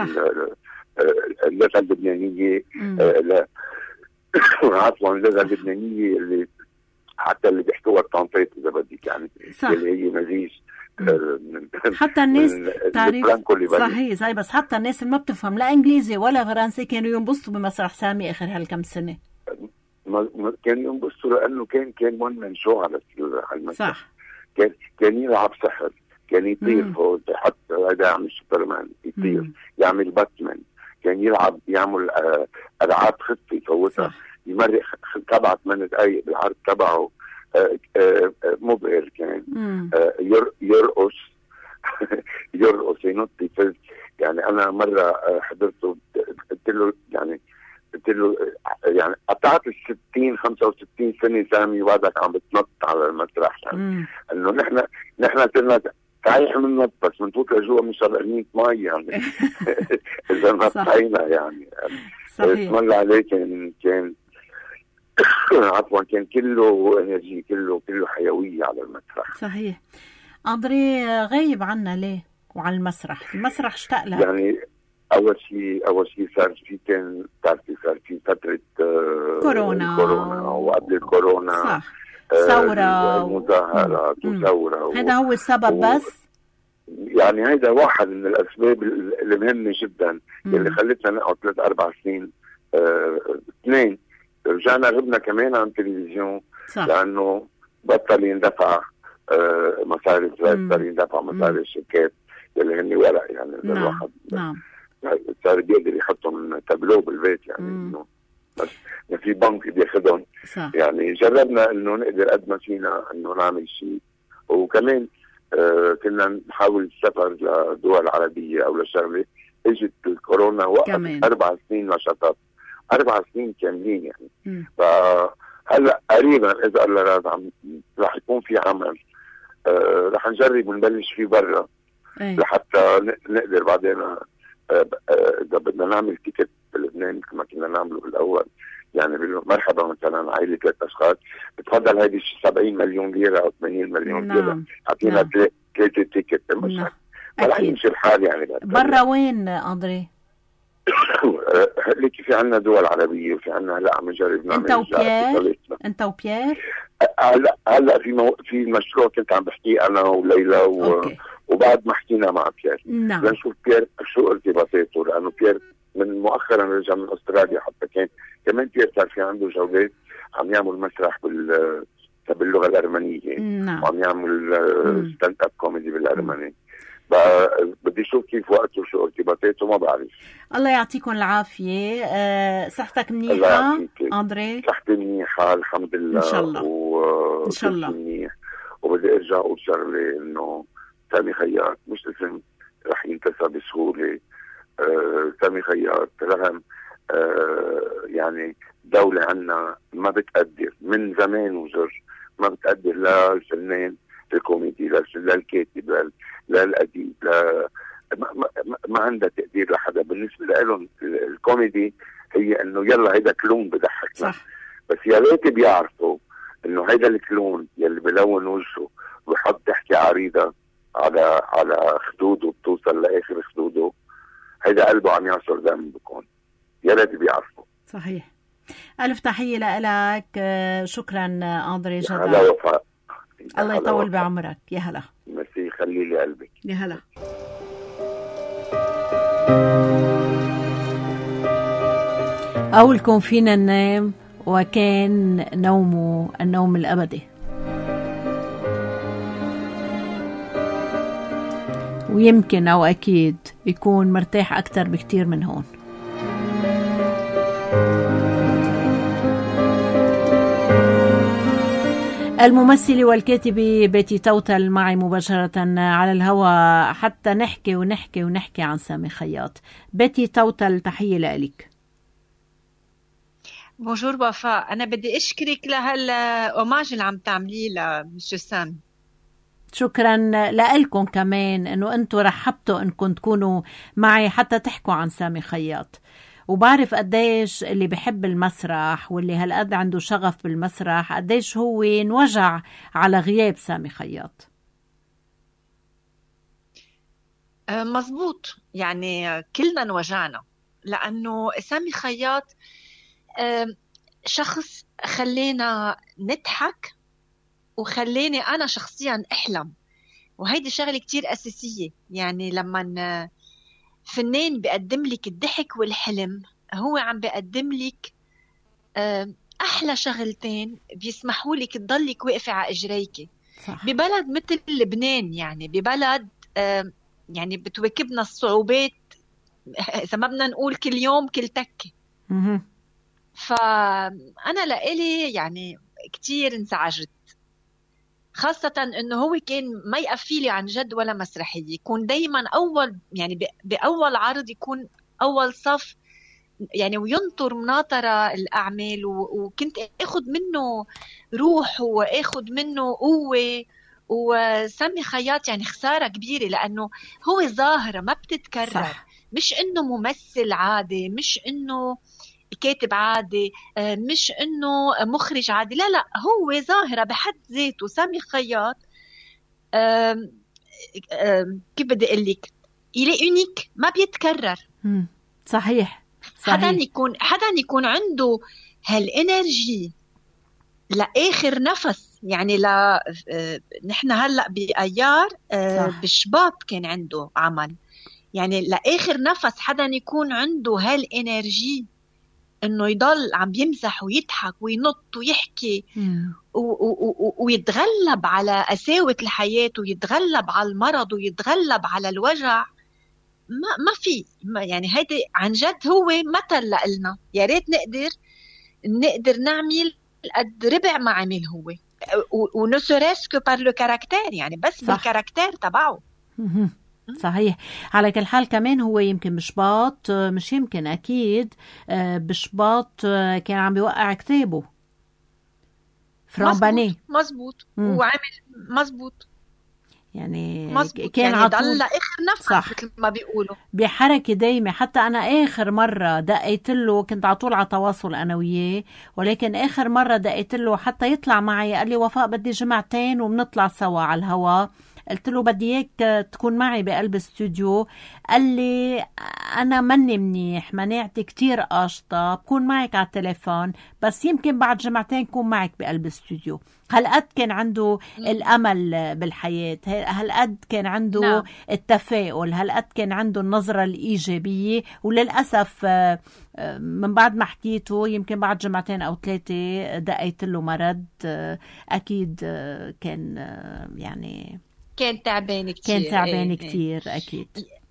اللغه اللبنانيه ل عفوا اللغه اللبنانيه اللي حتى اللي بيحكوها الطنطات اذا بدك، يعني صح. اللي هي مزيج حتى الناس تعرف صحيح صحيح، بس حتى الناس اللي ما بتفهم لا انجليزي ولا فرنسي كانوا ينبسطوا بمسرح سامي اخر هالكم سنه. ما كان ينبسطوا لانه كان كان وين من شو على المسرح. صح. كان كان يلعب سحر، كان يطير فوق، حتى هذا يعمل سوبرمان يطير، مم. يعمل باتمان، كان يلعب يعمل آه العاب خطه يفوتها، يمرق سبع ثمان دقائق بالعرض تبعه. آه آه مبهر كان. آه ير يرقص يرقص ينط يفز. يعني انا مره حضرته قلت له يعني قلت له يعني قطعت الستين خمسة وستين سنة سامي وبعدك عم بتنط على المسرح، يعني انه نحن نحن صرنا تعيح من نط بس بنفوت لجوا مش شغالين مي يعني اذا نطينا يعني. اسم الله عليه كان كان عفوا كان كله انرجي، كله كله حيوية على المسرح. صحيح. أندري غايب عنا ليه وعلى المسرح؟ المسرح اشتاق لك. يعني أول شيء أول شيء صار في كان تعرفي صار في فترة كورونا كورونا وقبل الكورونا صح ثورة ومظاهرات وثورة، هذا هو السبب و... بس يعني هذا واحد من الأسباب اللي مهمة جدا اللي خلتنا نقعد ثلاث أربع سنين. اه... اثنين رجعنا غبنا كمان عن التلفزيون صح. لأنه بطل يندفع اه مصاري، بطل يندفع مصاري الشركات اللي هن ورق يعني. نعم. الواحد نعم. صار بيقدر يحطهم تابلو بالبيت يعني انه بس ما في بنك بياخذهم. يعني جربنا انه نقدر قد ما فينا انه نعمل شيء، وكمان آه كنا نحاول السفر لدول عربيه او لشغله. اجت الكورونا وقفت اربع سنين نشاطات، اربع سنين كاملين يعني. فهلا قريبا اذا الله راد عم راح يكون في عمل آه راح نجرب ونبلش فيه برا لحتى نقدر بعدين اذا بدنا نعمل تيكت بلبنان مثل ما كنا نعمله بالاول، يعني مرحبا مثلا عائله ثلاث اشخاص بتفضل هيدي سبعين مليون ليره او ثمانين مليون ليره. نعم. اعطينا نعم. ثلاثه تيكت مش ما رح يمشي الحال يعني. برا وين أندري؟ هلك في عنا دول عربيه وفي عنا هلا عم نجرب نعمل. انت وبيير؟ انت وبيير؟ هلا هلا في مو... في مشروع كنت عم بحكيه انا وليلى و... أوكي. وبعد ما حكينا مع بيير. نعم. لنشوف بيير شو ارتباطاته، لانه بيير من مؤخرا رجع من استراليا، حتى كان كمان بيير صار في عنده جولات عم يعمل مسرح بال باللغه الارمنيه. نعم. وعم يعمل ستاند اب كوميدي بالارمني. بدي اشوف كيف وقته وشو ارتباطاته ما بعرف. الله يعطيكم العافيه. أه صحتك منيحه أندري؟ صحتي منيحه الحمد لله. ان شاء الله و... ان شاء الله منيح. وبدي ارجع اقول شغله انه سامي خياط مش اسم رح ينتسى بسهوله. آه سامي خياط رغم آه يعني دولة عنا ما بتقدر من زمان وجر ما بتقدر لا الفنان الكوميدي لا الكاتب لا الأديب لا ما, ما, ما عندها تقدير لحدا. بالنسبة لهم الكوميدي هي انه يلا هيدا كلون بضحكنا. صح. بس يا ريت بيعرفوا انه هيدا الكلون يلي بلون وجهه ويحط ضحكة عريضة على على خدوده بتوصل لاخر خدوده، هيدا قلبه عم يعصر دم بكون. يا ريت بيعرفوا. صحيح. الف تحيه لك. شكرا أندري جدا. هلا وفاء. الله يطول بعمرك. يا هلا. مسيح. خلي لي قلبك. يا هلا. أولكم فينا ننام وكان نومه النوم الأبدي، ويمكن أو أكيد يكون مرتاح أكتر بكتير من هون. الممثلة والكاتبة بيتي توتل معي مباشرة على الهواء حتى نحكي ونحكي ونحكي عن سامي خياط. بيتي توتل، تحية لك. بونجور وفاء، أنا بدي أشكرك لهالأوماج اللي عم تعمليه لمسيو سامي. شكرا لكم كمان انه انتم رحبتوا انكم تكونوا معي حتى تحكوا عن سامي خياط. وبعرف قديش اللي بحب المسرح واللي هالقد عنده شغف بالمسرح قديش هو انوجع على غياب سامي خياط. مزبوط، يعني كلنا انوجعنا، لأنه سامي خياط شخص خلينا نضحك وخليني أنا شخصياً أحلم، وهيدي شغلة كتير أساسية. يعني لما فنان بيقدم لك الضحك والحلم، هو عم بيقدم لك أحلى شغلتين بيسمحوا لك تضلك واقفة على إجريك ببلد مثل لبنان. يعني ببلد يعني بتواكبنا الصعوبات إذا ما بدنا نقول كل يوم كل تكة. فأنا لإلي يعني كتير انزعجت، خاصة إنه هو كان ما يقفيلي عن جد ولا مسرحية، يكون دايما أول يعني بأول عرض يكون أول صف يعني، وينطر مناطرة الأعمال، وكنت أخذ منه روح وأخذ منه قوة. وسامي خياط يعني خسارة كبيرة، لأنه هو ظاهرة ما بتتكرر. صح. مش إنه ممثل عادي، مش إنه كاتب عادي، مش إنه مخرج عادي، لا لا، هو ظاهرة بحد ذاته. سامي خياط أم أم كيف بدي أقول لك، إلي يونيك، ما بيتكرر. صحيح. صحيح. حدا يكون حدا يكون عنده هالإنرجي لآخر نفس. يعني لا نحن هلأ بأيار بشباط كان عنده عمل، يعني لآخر نفس حدا يكون عنده هالإنرجي إنه يضل عم يمزح ويضحك وينط ويحكي و- و- و- ويتغلب على قساوة الحياة، ويتغلب على المرض، ويتغلب على الوجع. ما ما في ما يعني هيدي عن جد هو مثل لنا. يا ريت نقدر نقدر نعمل قد ربع ما عمل هو، ونسوريسكو بار لو كاركتير، يعني بس بالكاركتير تبعه. صحيح. على كل حال كمان هو يمكن بشباط، مش يمكن أكيد بشباط كان عم بيوقع كتابه فرامباني. مزبوط. وعمل مزبوط يعني مزبوط. كان يعني عطول ضل آخر نفس مثل ما بيقولوا بحركة دايمة. حتى أنا آخر مرة دقيت له كنت عطول على تواصل أنا وياه، ولكن آخر مرة دقيت له حتى يطلع معي قال لي وفاء بدي جمعتين وبنطلع سوا على الهواء. قلت له بدي اياك تكون معي بقلب استوديو. قال لي انا مني منيح، مناعتي كتير قاشطة، بكون معك على التليفون بس يمكن بعد جمعتين كون معك بقلب استوديو. هالقد كان عنده الامل بالحياة، هالقد كان عنده نعم. التفاؤل، هالقد كان عنده النظرة الايجابية. وللاسف من بعد ما حكيته يمكن بعد جمعتين او ثلاثة دقيت له مرض. اكيد كان يعني كان تعبان كتير. كان تعبان إيه كتير إيه. أكيد.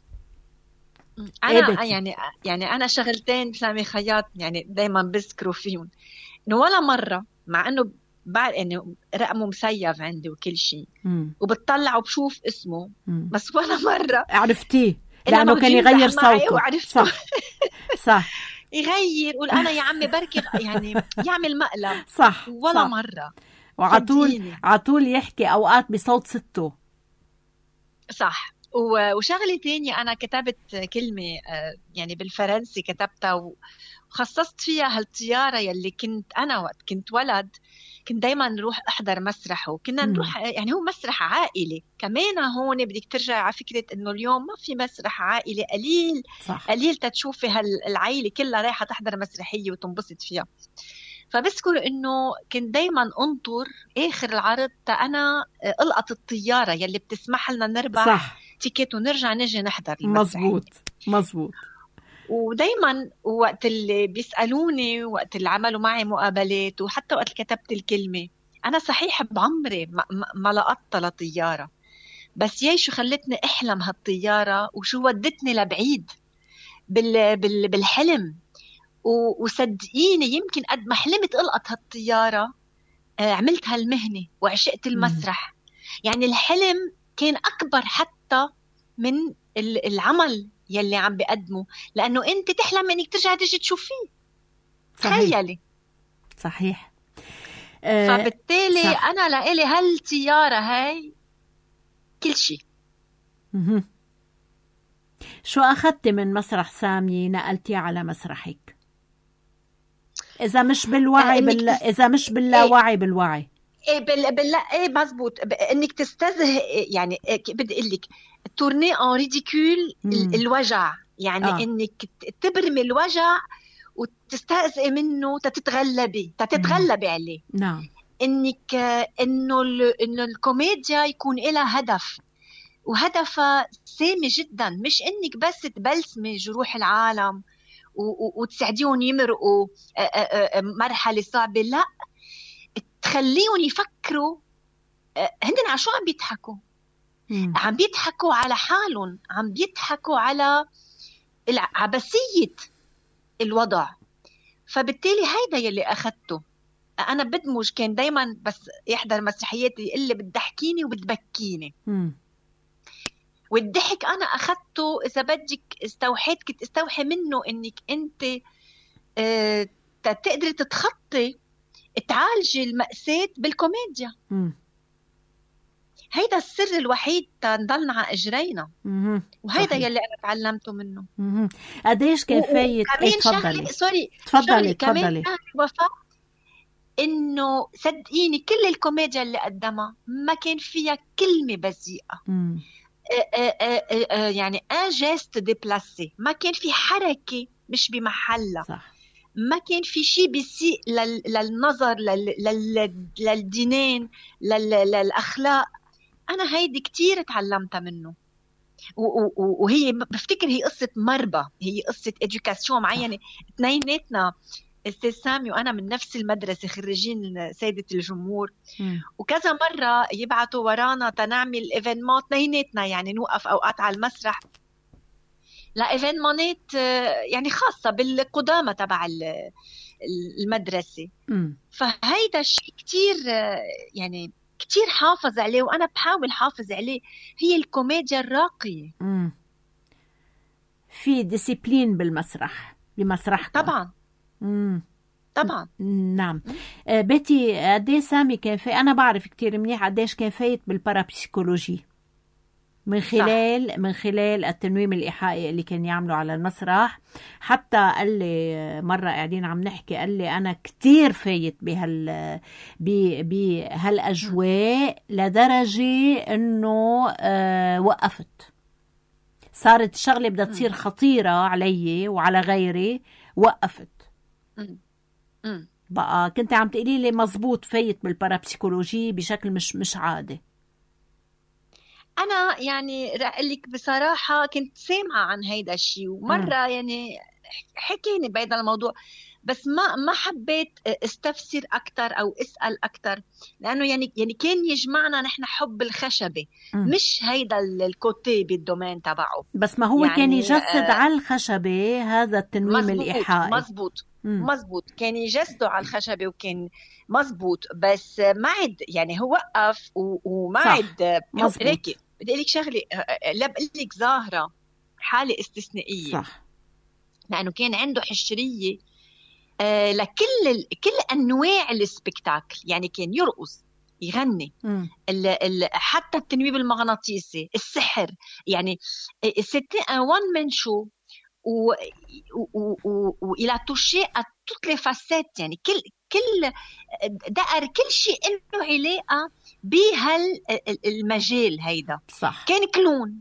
أنا إيه يعني يعني أنا شغلتين سامي خياط يعني دايما بذكروا فيهم، إنه ولا مرة مع إنه بعد إنه رقمه مسيف عندي وكل شيء وبتطلع وبشوف اسمه مم. بس ولا مرة عرفتيه لأنه كان يغير صوته. صح صح يغير يقول أنا يا عمي بركي يعني يعمل مقلب. صح ولا صح. مرة. وعطول عطول يحكي أوقات بصوت سته. صح. وشغلة تانية أنا كتبت كلمة يعني بالفرنسي كتبتها وخصصت فيها هالطيارة يلي كنت أنا وقت كنت ولد كنت دايما نروح أحضر مسرحه. كنا نروح يعني هو مسرح عائلي كمان. هون بدك ترجع على فكرة إنه اليوم ما في مسرح عائلي، قليل صح. قليل تتشوفي هالعائلة كلها رايحة تحضر مسرحية وتنبسط فيها. فبذكر انه كنت دايما انطر اخر العرض تا انا القط الطياره يلي بتسمح لنا نربح صح. تيكت ونرجع نجي نحضر المسرحيه. مزبوط مزبوط. ودايما وقت اللي بيسالوني وقت اللي عملوا معي مقابلات وحتى وقت اللي كتبت الكلمه، انا صحيح بعمري ما, ما لقطت لطياره، بس ياي شو خلتني احلم هالطياره وشو ودتني لبعيد بال بال بالحلم. وصدقيني يمكن قد ما حلمت ألقط هالطيارة عملت هالمهنة وعشقت المسرح. يعني الحلم كان أكبر حتى من العمل يلي عم بقدمه، لأنه أنت تحلم أنك ترجع تجي تشوفيه. تخيلي. صحيح. فبالتالي صح. أنا لإلي هالطيارة هاي كل شيء. شو أخذتي من مسرح سامية نقلتي على مسرحك؟ إذا مش بالوعي بال... إذا مش باللاوعي إيه بالوعي. إيه بال بال إيه مزبوط. ب... إنك تستزه يعني إيه بدي أقول لك تورني أن ريديكول الوجع، يعني آه. إنك تبرمي الوجع وتستهزئي منه تتتغلبي تتتغلبي عليه. نعم. إنك إنه ال... إنه الكوميديا يكون لها هدف، وهدفها سامي جدا، مش إنك بس تبلسمي جروح العالم وتساعديهم يمرقوا مرحلة صعبة، لا تخليهم يفكروا هندن على شو عم بيضحكوا. مم. عم بيضحكوا على حالهم، عم بيضحكوا على عبثية الوضع. فبالتالي هيدا يلي أخذته أنا. بدمج كان دايما بس يحضر مسرحياتي اللي بتضحكيني وبتبكيني. مم. والضحك أنا أخذته إذا بدك استوحيت كنت استوحي منه إنك أنت اه تقدري تتخطي تعالجي المأساة بالكوميديا. م. هيدا السر الوحيد تنضلنا على أجرينا. وهيدا يلي أنا تعلمته منه. قديش كفاية كمان شغلي سوري تفضلي تفضلي وفاء، إنه صدقيني كل الكوميديا اللي قدمها ما كان فيها كلمة بذيئة. م. آآ آآ آآ يعني ان جيست ديبلاسي، ما كان في حركه مش بمحلها. صح. ما كان في شيء بيسيء للنظر للدينين للاخلاق. انا هيدي كتير تعلمتها منه. وهي بفتكر هي قصه مربى، هي قصه ادوكاسيون معينه. اثنيناتنا استاذ سامي وانا من نفس المدرسه، خريجين سيده الجمهور. م. وكذا مره يبعثوا ورانا تنعمل ايفينمنت اثنيناتنا، يعني نوقف اوقات على المسرح لايفينمنت يعني خاصه بالقدامى تبع المدرسه. م. فهيدا الشيء كتير يعني كتير حافظ عليه، وانا بحاول حافظ عليه. هي الكوميديا الراقيه. م. في ديسيبلين بالمسرح بمسرحكم طبعا. مم. طبعا. نعم. آه بيتي قديه سامي كان في، أنا بعرف كتير منيح قديش كان فايت بالبارابسيكولوجي من خلال صح. من خلال التنويم الإيحائي اللي كان يعمله على المسرح. حتى قال لي مرة قاعدين عم نحكي، قال لي أنا كتير فايت بهال بهالأجواء لدرجة إنه آه وقفت، صارت الشغلة بدها تصير خطيرة علي وعلى غيري، وقفت. م. م. بقى كنت عم تقولي لي مزبوط فايت بالبارابسيكولوجي بشكل مش مش عادي. أنا يعني رأيك بصراحة كنت سامعة عن هيدا الشيء، ومرة م. يعني حكيني بهذا الموضوع، بس ما ما حبيت استفسر أكتر أو أسأل أكتر، لأنه يعني يعني كان يجمعنا نحن حب الخشبة. م. مش هيدا الكوتي بالدومين تبعه، بس ما هو يعني كان يجسد آه على الخشبة هذا التنويم الإيحائي. مزبوط مزبوط كان يجسده على الخشبة وكان مزبوط، بس ما عد يعني هو وقف وما عد ركب. بدي لك شغلة، لا بقول لك ظاهرة حالة استثنائية. صح. لأنه كان عنده حشرية آه لكل ال... كل أنواع السبكتاكل، يعني كان يرقص يغني ال... ال... حتى التنويب المغناطيسي، السحر، يعني c'était un one man show و و و وإلى touché à toutes les facettes، يعني كل كل دقر كل شيء له علاقة بهالمجال هيدا. صح. كان كلون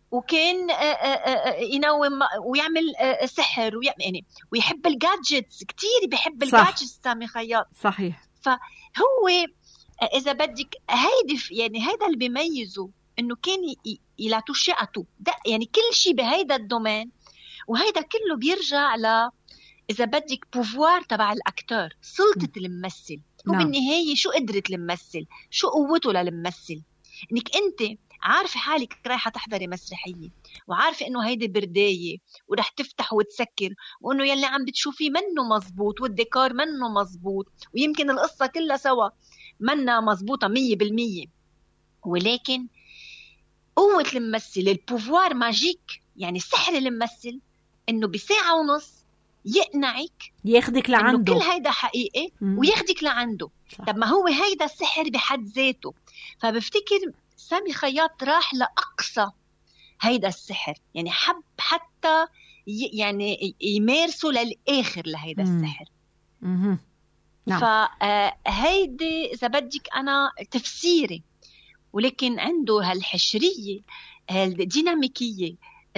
وكان ينوم ويعمل سحر ويعمل يعني ويحب الجادجتس كتير، بيحب الجادجتس سامي خياط. صحيح. فهو إذا بدك هيدي يعني هيدا اللي بيميزه، إنه كان إلى تشيئته يعني كل شيء بهيدا الدومين، وهيدا كله بيرجع ل إذا بدك بوفوار تبع الأكتر، سلطة الممثل. هو نعم. بالنهاية شو قدرة الممثل، شو قوته للممثل، إنك أنت عارفة حالك رايحة تحضري مسرحية وعارفة إنه هيدي برداية ورح تفتح وتسكر، وإنه يلي عم بتشوفيه منه مزبوط والديكور منه مزبوط، ويمكن القصة كلها سوا منها مزبوطة مية بالمية، ولكن قوة الممثل البوفوار ماجيك، يعني سحر الممثل إنه بساعة ونص يقنعك ياخدك لعنده إنه كل هيدا حقيقي مم. وياخدك لعنده. صح. طب ما هو هيدا السحر بحد ذاته. فبفتكر سامي خياط راح لأقصى هيدا السحر، يعني حب حتى يعني يمارسه للآخر لهيدا مم. السحر. مم. نعم. فهيدي إذا بدك أنا تفسيري، ولكن عنده هالحشرية هالديناميكية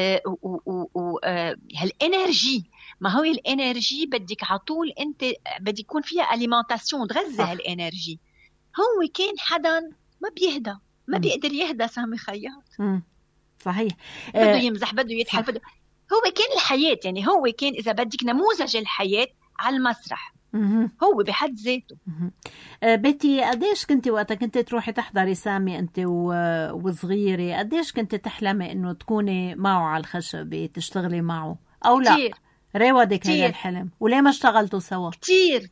وهالإنرجي. ما هو الإنرجي بدك عطول أنت بدك يكون فيها أليمانتاسيون تغذي هالإنرجي. هو كان حدا ما بيهدى، ما م. بيقدر يهدى سامي خياط. م. صحيح. بده يمزح، بده يضحك، بده هو كان الحياة، يعني هو كان إذا بدك نموذج الحياة على المسرح. مم. هو بحد ذاته. آه بيتي، قديش كنتي وقتها كنت تروحي تحضري سامي انت وصغيرة، قديش كنت تحلمي انه تكوني معه على الخشبة تشتغلي معه او لا؟ كتير. راودك هذا الحلم وليه ما اشتغلتوا سوا؟ كتير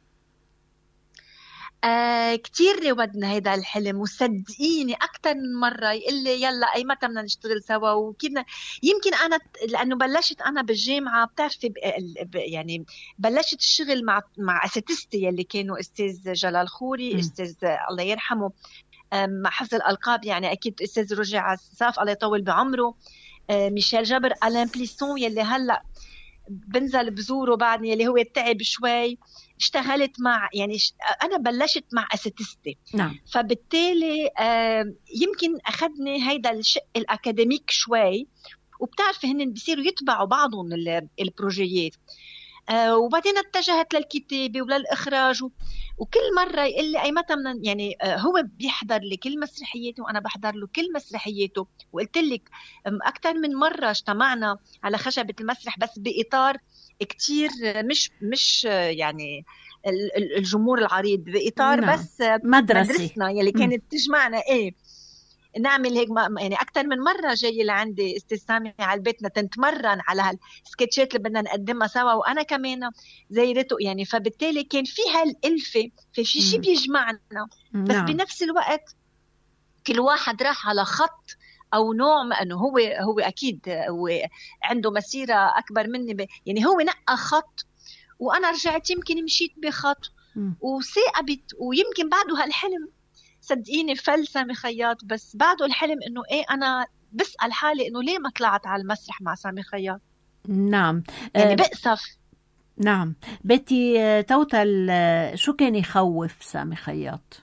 آه كتير راودنا هيدا الحلم، وصدقيني أكتر من مرة يقول لي يلا أي متى بدنا نشتغل سوا وكنا. يمكن أنا لأنه بلشت أنا بالجامعة بتعرفي يعني بلشت الشغل مع مع أساتذتي يلي كانوا أستاذ جلال خوري م. أستاذ الله يرحمه مع حفظ الألقاب، يعني أكيد أستاذ رجع الصاف الله يطول بعمره، ميشيل جبر، ألان بليسون يلي هلأ بنزل بزوره بعدني يلي هو تعب شوي. اشتغلت مع يعني أنا بلشت مع أساتذتي. نعم. فبالتالي آه يمكن أخذني هيدا الشق الأكاديميك شوي، وبتعرفي هن بيصيروا يتبعوا بعضهم البروجيات. آه وبعدين اتجهت للكتابة وللإخراج، وكل مرة يقول لي أي متى من يعني آه هو بيحضر لي كل مسرحياته وأنا بحضر له كل مسرحياته. وقلت لك أكتر من مرة اجتمعنا على خشبة المسرح، بس بإطار كتير مش مش يعني الجمهور العريض، بإطار نعم. بس مدرسي. مدرسنا يلي كانت تجمعنا إيه نعمل هيك. يعني أكتر من مرة جاي لعندي أستاذ سامي على بيتنا تنتمرن على هالسكتشات اللي بدنا نقدمها سوا، وأنا كمان زيرته يعني. فبالتالي كان في هالألفة، في شيء شيء بيجمعنا، بس نعم. بنفس الوقت كل واحد راح على خط أو نوع، ما أنه هو هو أكيد هو عنده مسيرة أكبر مني ب... يعني هو نقى خط وأنا رجعت يمكن مشيت بخط وثاقبت، ويمكن بعده هالحلم صدقيني فل سامي خياط، بس بعده الحلم إنه إيه أنا بسأل حالي إنه ليه ما طلعت على المسرح مع سامي خياط. نعم. يعني بأسف. نعم. بيتي توتال، شو كان يخوف سامي خياط؟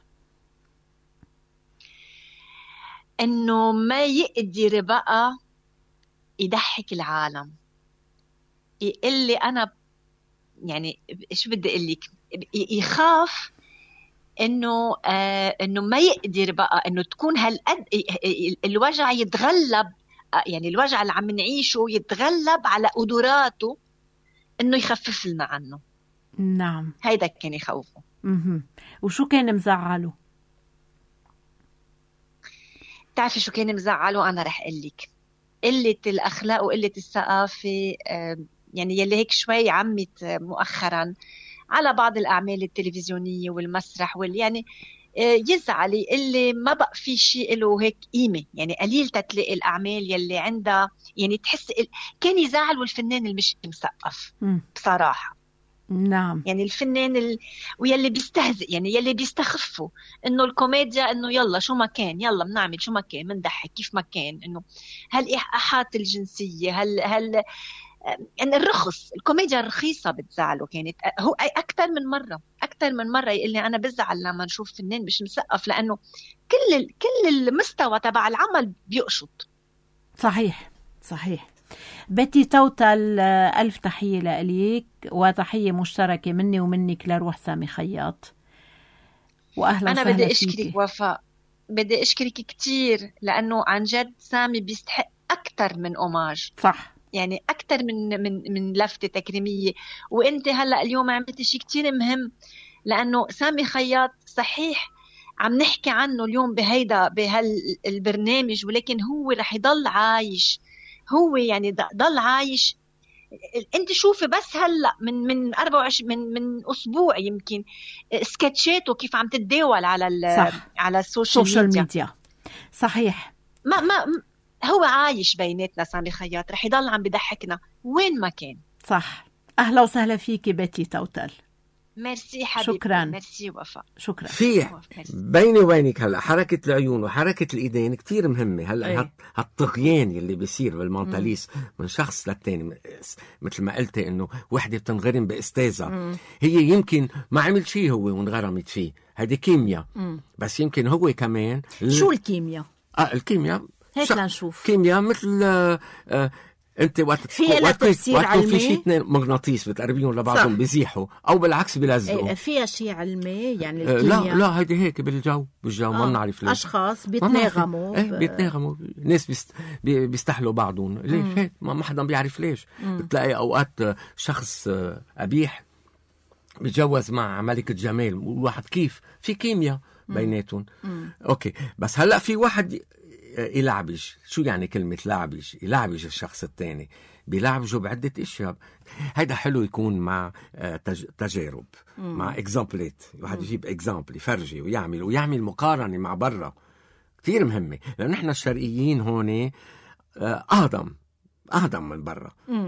إنه ما يقدر بقى يضحك العالم، يقول لي أنا يعني شو بدي أقول لك، يخاف إنه آه إنه ما يقدر بقى إنه تكون هالقد الوجع يتغلب، يعني الوجع اللي عم نعيشه يتغلب على قدراته إنه يخفف لنا عنه. نعم. هيدا كان يخوفه. اها. وشو كان مزعله؟ تعرفي شو كان مزعله؟ أنا رح أقلك قلة الأخلاق وقلة الثقافة، يعني يلي هيك شوي عمت مؤخرا على بعض الأعمال التلفزيونية والمسرح وال يعني يزعل اللي ما بقى في شيء له هيك قيمة، يعني قليل تتلاقي الأعمال يلي عندها يعني تحس كان يزعل والفنان اللي مش مسقف بصراحة. نعم. يعني الفنان ال... ويلي بيستهزئ، يعني يلي بيستخفوا انه الكوميديا انه يلا شو ما كان يلا بنعمل شو ما كان بنضحك كيف ما كان، انه هالإيحاءات الجنسية هال هال يعني الرخص، الكوميديا الرخيصة بتزعله. كانت هو أكتر من مرة أكتر من مرة يقول لي أنا بزعل لما نشوف فنان مش مسقف، لأنه كل ال... كل المستوى تبع العمل بيقشط. صحيح صحيح. بتي توتال، ألف تحية لإليك وتحية مشتركة مني ومنك لروح سامي خياط، وأهلا أنا وسهلا بدي أشكرك وفاء، بدي أشكرك كتير لأنه عن جد سامي بيستحق أكتر من أوماج. صح، يعني أكتر من من من لفتة تكريمية. وأنت هلأ اليوم عملتي شيء كتير مهم، لأنه سامي خياط صحيح عم نحكي عنه اليوم بهيدا بهالبرنامج، ولكن هو رح يضل عايش. هو يعني ضل عايش. انت شوفي بس هلا من من أربعة وعشرين من من اسبوع يمكن سكتشاته كيف عم تتداول على على السوشيال ميديا. ميديا صحيح. ما ما هو عايش بيناتنا سامي خياط، رح يضل عم بضحكنا وين ما كان. صح. اهلا وسهلا فيكي بتي توتال. ميرسي حبيبي. شكرا. ميرسي وفاء. شكرا. في بيني وبينك هلا حركة العيون وحركة الإيدين كتير مهمة. هلا ايه؟ هالطغيان اللي بيصير بالمنطليس من شخص للتاني، مثل ما قلتي إنه وحدة بتنغرم بإستاذة، هي يمكن ما عمل شيء هو وانغرمت فيه، هذه كيمياء. بس يمكن هو كمان شو الكيمياء؟ آه الكيمياء هيك لنشوف. كيمياء مثل آه آه انت وقت في لها تفسير علمي، في شيء اثنين مغناطيس بتقربيهم لبعضهم بيزيحوا او بالعكس بيلزقوا. ايه فيها شيء علمي يعني الكيمياء؟ لا لا هيدي هيك بالجو بالجو آه. ما بنعرف ليش اشخاص بيتناغموا. ايه بيتناغموا، ناس بيست... بيستحلوا بعضهم ليش هيك ما حدا بيعرف ليش. مم. بتلاقي اوقات شخص قبيح بيتجوز مع ملكة جمال والواحد كيف في كيمياء بيناتهم. اوكي بس هلا في واحد يلعبج. شو يعني كلمة لعبج؟ يلعبج الشخص الثاني، بيلعبجوا بعدة اشياء. هيدا حلو يكون مع تج... تجارب مم. مع اكزامبلات. واحد يجيب اكزامبل يفرجي ويعمل ويعمل مقارنة مع برا، كتير مهمة. لأن نحن الشرقيين هون أهضم أهضم من برا.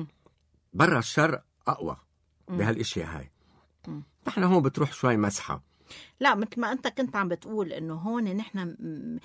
برا الشرق أقوى بهالاشياء هاي. مم. نحن هون بتروح شوي مسحة. لا مثل ما أنت كنت عم بتقول إنه هون نحن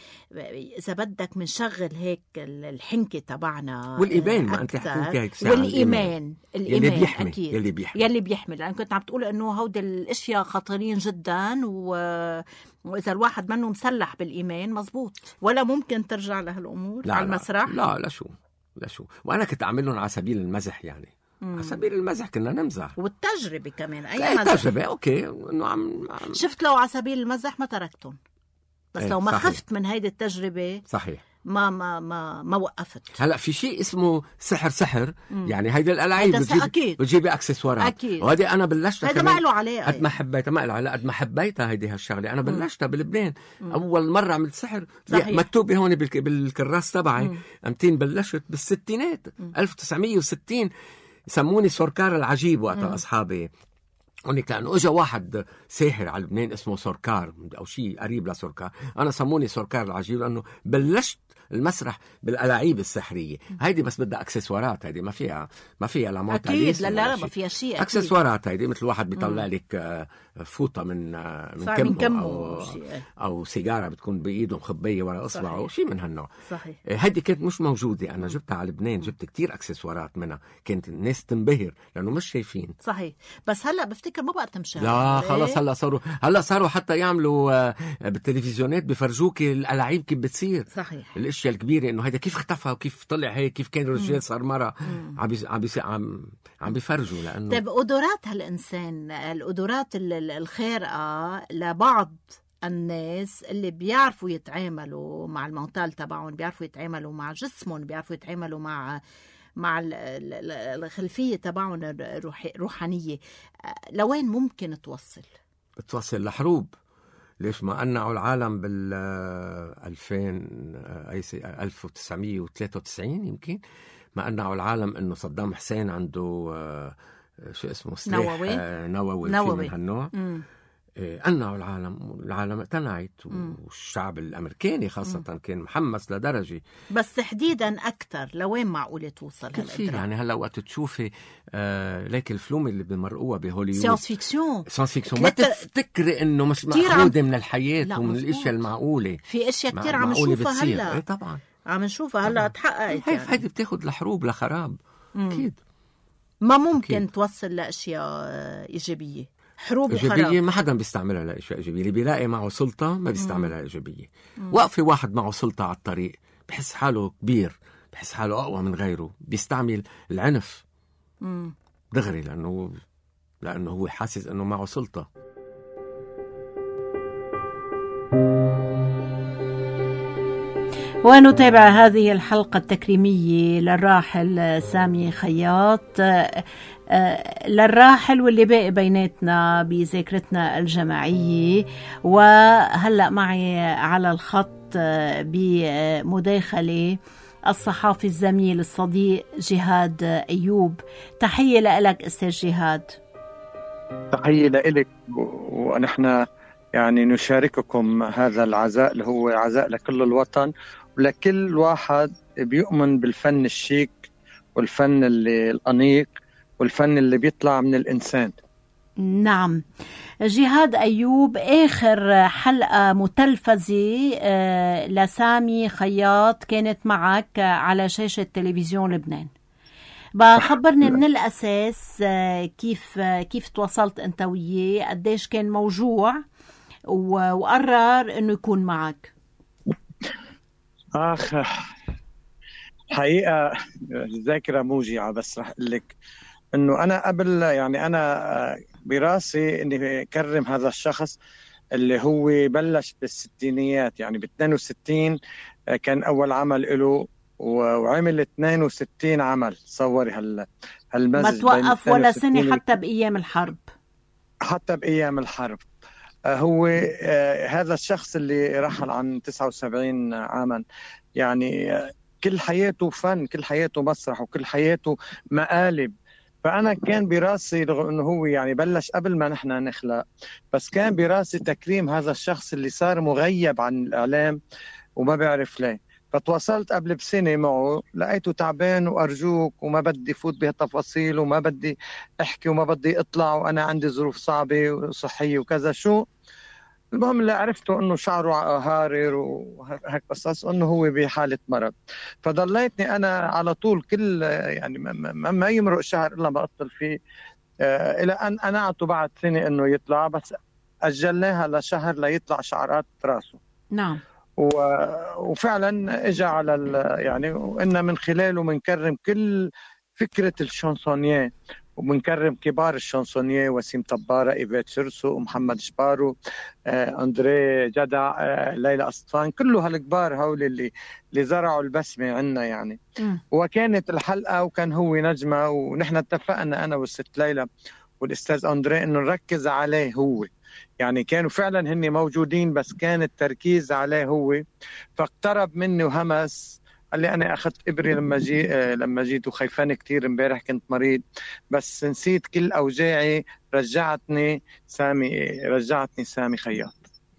إذا بدك منشغل هيك الحنكة تبعنا والإيمان. ما أنت حكيت هيك ساعة والإيمان الإيمان يلي بيحمي أكيد. يلي بيحمي يلي بيحمي لأن كنت عم تقول إنه هود الأشياء خطرين جدا، و... وإذا الواحد منه مسلح بالإيمان مزبوط ولا ممكن ترجع لهالأمور على المسرح. لا لا شو لا شو وأنا كنت أعملهم على سبيل المزح يعني. مم. على سبيل المزح كنا نمزح والتجربة كمان. أي مزح التجربة أوكي إنه عم... عم شفت لو على سبيل المزح ما تركتهم، بس ايه لو ما صحيح. خفت من هيدي التجربة صحيح ما ما ما ما وقفت. هلا في شيء اسمه سحر سحر. مم. يعني هيدا الألعاب بتجيب بتجيبي اكسسوارات. وهذه أنا بلشتها هيدا ما له علاقة قد ما حبيتها ما له علاقة قد ما حبيتها هيدي هالشغلة. أنا بلشتها بلبنان. مم. أول مرة عملت سحر مكتوبة هون بالكراس تبعي. أمتين بلشت بالستينات. مم. ألف وتسعمية وستين سموني سوركار العجيب وقتها أصحابي. هونيك لأنه إجا واحد ساحر على لبنان اسمه سوركار أو شيء قريب لسوركار. أنا سموني سوركار العجيب لأنه بلشت المسرح بالألاعيب السحرية. هيدي بس بدها أكسسوارات. هيدي ما فيها ما فيها لا أكيد. لا لا ما فيها شيء. أكسسوارات هيدي مثل واحد بيطلع لك فوطة من من كمه أو, أو سيجارة بتكون بإيده مخبية ولا إصبعه شيء من هالنوع. صحيح. هيدي كانت مش موجودة. أنا جبتها على لبنان، جبت كتير أكسسوارات منها، كانت الناس تنبهر لأنه مش شايفين. صحيح. بس هلا بفتكر ما بقى تمشي. لا خلص هلا صاروا هلا صاروا حتى يعملوا بالتلفزيونات بفرجوك الألاعيب كيف بتصير. صحيح. الاشياء الكبيره انه هيدا كيف اختفى وكيف طلع هيك كيف كان رجال صار مره. عم بي عم بي عم عم بيفرجوا لانه طيب قدرات هالانسان، القدرات الخارقه لبعض الناس اللي بيعرفوا يتعاملوا مع المنطال تبعهم، بيعرفوا يتعاملوا مع جسمهم، بيعرفوا يتعاملوا مع مع الخلفيه تبعهم الروحانيه، لوين ممكن توصل؟ توصل لحروب. ليش ما قنعوا العالم بال ألفين ألف وتسعمية وثلاثة وتسعين يمكن ما قنعوا العالم انه صدام حسين عنده شو اسمه سلاح نووي نووي, نووي. من هالنوع. قنعوا العالم، العالم اقتنعت، والشعب الامريكاني خاصه مم. كان محمس لدرجه. بس تحديدا اكثر لوين معقوله توصل هالقدره؟ يعني هلا وقت تشوفي آه ليك الفلوم اللي بمرقوها بهوليوود ساينس فيكسيون ساينس فيكسيون ما تفكري انه مش معقوده من الحياه ومن الاشياء المعقوله. في اشياء كثير عم نشوفها هلا. ايه طبعا عم نشوفها هلا تحققت. هي هيدي بتاخذ لحروب لخراب. اكيد ما ممكن أكيد. توصل لاشياء ايجابيه. حروب إيجابية وخراب ما حدا بيستعملها لأشياء إيجابية. اللي بيلاقي معه سلطة ما بيستعملها إيجابية. وقفي واحد معه سلطة على الطريق بحس حاله كبير بحس حاله أقوى من غيره، بيستعمل العنف مم. دغري لأنه لأنه هو حاسس أنه معه سلطة. ونتابع هذه الحلقة التكريمية للراحل سامي خياط، للراحل واللي باقي بيناتنا بذاكرتنا الجماعية. وهلأ معي على الخط بمداخلة الصحافي الزميل الصديق جهاد أيوب. تحية لك أستاذ جهاد. تحية لك، ونحن يعني نشارككم هذا العزاء اللي هو عزاء لكل الوطن ولكل واحد بيؤمن بالفن الشيك والفن اللي الأنيق والفن اللي بيطلع من الإنسان. نعم جهاد أيوب، آخر حلقة متلفزة لسامي خياط كانت معك على شاشة تلفزيون لبنان. بخبرني من الأساس كيف كيف تواصلت أنت وياه، قديش كان موجوع وقرر أنه يكون معك؟ آخ حقيقة الذاكرة موجعة، بس رح أقول لك أنه أنا قبل يعني أنا براسي أني أكرم هذا الشخص اللي هو بلش بالستينيات، يعني ب اثنين وستين كان أول عمل له وعمل اثنين وستين عمل. صوري هال هالمزج ما توقف ولا سنة حتى بأيام الحرب، حتى بأيام الحرب. هو آه هذا الشخص اللي رحل عن تسعة وسبعين عاما، يعني آه كل حياته فن، كل حياته مسرح، وكل حياته مقالب. فأنا كان براسي إنه هو يعني بلش قبل ما نحن نخلق، بس كان براسي تكريم هذا الشخص اللي صار مغيب عن الإعلام وما بعرف ليه. فتواصلت قبل بسنة معه، لقيته تعبان وأرجوك وما بدي فوت بهالتفاصيل وما بدي أحكي وما بدي أطلع وأنا عندي ظروف صعبة وصحية وكذا شو. المهم اللي عرفته أنه شعره هارر وهيك قصص، أنه هو بحالة مرض. فضليتني أنا على طول كل يعني ما, ما يمرق شهر إلا ما أطل فيه، آه إلى أن أنا أعطوا بعد سنة أنه يطلع، بس أجلناها لشهر ليطلع شعرات راسه. نعم. وفعلا اجى على يعني وإن من خلاله منكرم كل فكرة الشانسونية، ومنكرم كبار الشانسونية، وسيم طبارة، إيفيت شرسو، محمد شبارو، آه، أندري جدع، آه، ليلى أسطفان، كله هالكبار هول اللي اللي زرعوا البسمة عنا يعني. م. وكانت الحلقة وكان هو نجمة، ونحن اتفقنا أنا والست ليلى والأستاذ أندري إنه نركز عليه هو، يعني كانوا فعلا هني موجودين بس كان التركيز عليه هو. فاقترب مني وهمس، قال لي أنا أخذت إبري لما جي لما جيت وخيفان كتير، امبارح كنت مريض بس نسيت كل أوجاعي، رجعتني سامي رجعتني سامي خياط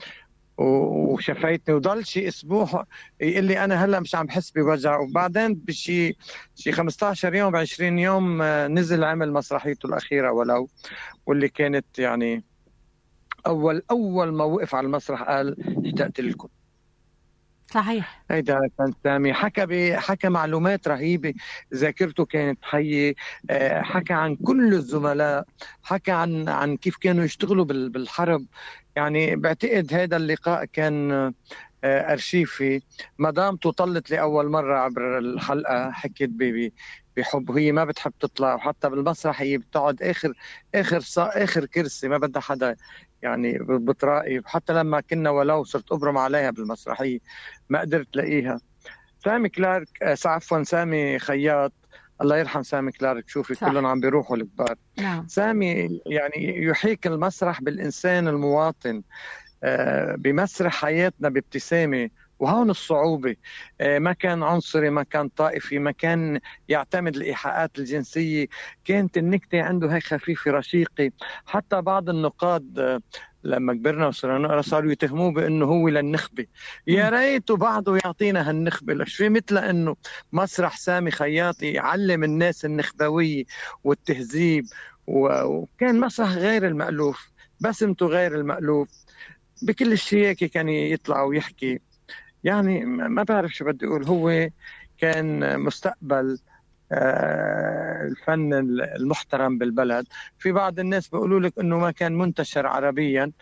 وشفيتني. وضل شي أسبوع يقول لي أنا هلا مش عم بحس بوجع، وبعدين بشي شي خمسة عشر يوم بعشرين يوم نزل عمل مسرحيته الأخيرة ولو، واللي كانت يعني أول أول ما وقف على المسرح قال اشتقت لكم. صحيح. هيدا كان سامي، حكى ب... حكى معلومات رهيبة، ذاكرته كانت حية، حكى عن كل الزملاء، حكى عن عن كيف كانوا يشتغلوا بال... بالحرب. يعني بعتقد هذا اللقاء كان أرشيفي. مدامته طلت لأول مرة عبر الحلقة، حكيت بي بحب، وهي ما بتحب تطلع، وحتى بالمسرح هي بتقعد آخر آخر صا... آخر كرسي، ما بدها حدا يعني بتراقب. حتى لما كنا ولو صرت أبرم عليها بالمسرحية ما قدرت لاقيها. سامي كلارك، عفوا سامي خياط، الله يرحم سامي كلارك، شوفي كلهم عم بيروحوا الكبار. نعم. سامي يعني يحيك المسرح بالإنسان المواطن، آه بمسرح حياتنا بابتسامة. وهون الصعوبة، آه ما كان عنصري، ما كان طائفي، ما كان يعتمد الإيحاءات الجنسية، كانت النكتة عنده هيك خفيفة رشيقة. حتى بعض النقاد آه لما كبرنا وصرنا نقرا صاروا يتهموه بانه هو للنخبه. يا ريته بعضه يعطينا هالنخبه، ليش في مثل انه مسرح سامي خياطي يعلم الناس النخبويه والتهذيب، وكان مسرح غير المألوف، بسمته غير المألوف، بكل الشياكه كان يطلع ويحكي. يعني ما بعرف شو بدي اقول، هو كان مستقبل الفن المحترم بالبلد. في بعض الناس بيقولوا لك انه ما كان منتشر عربيا،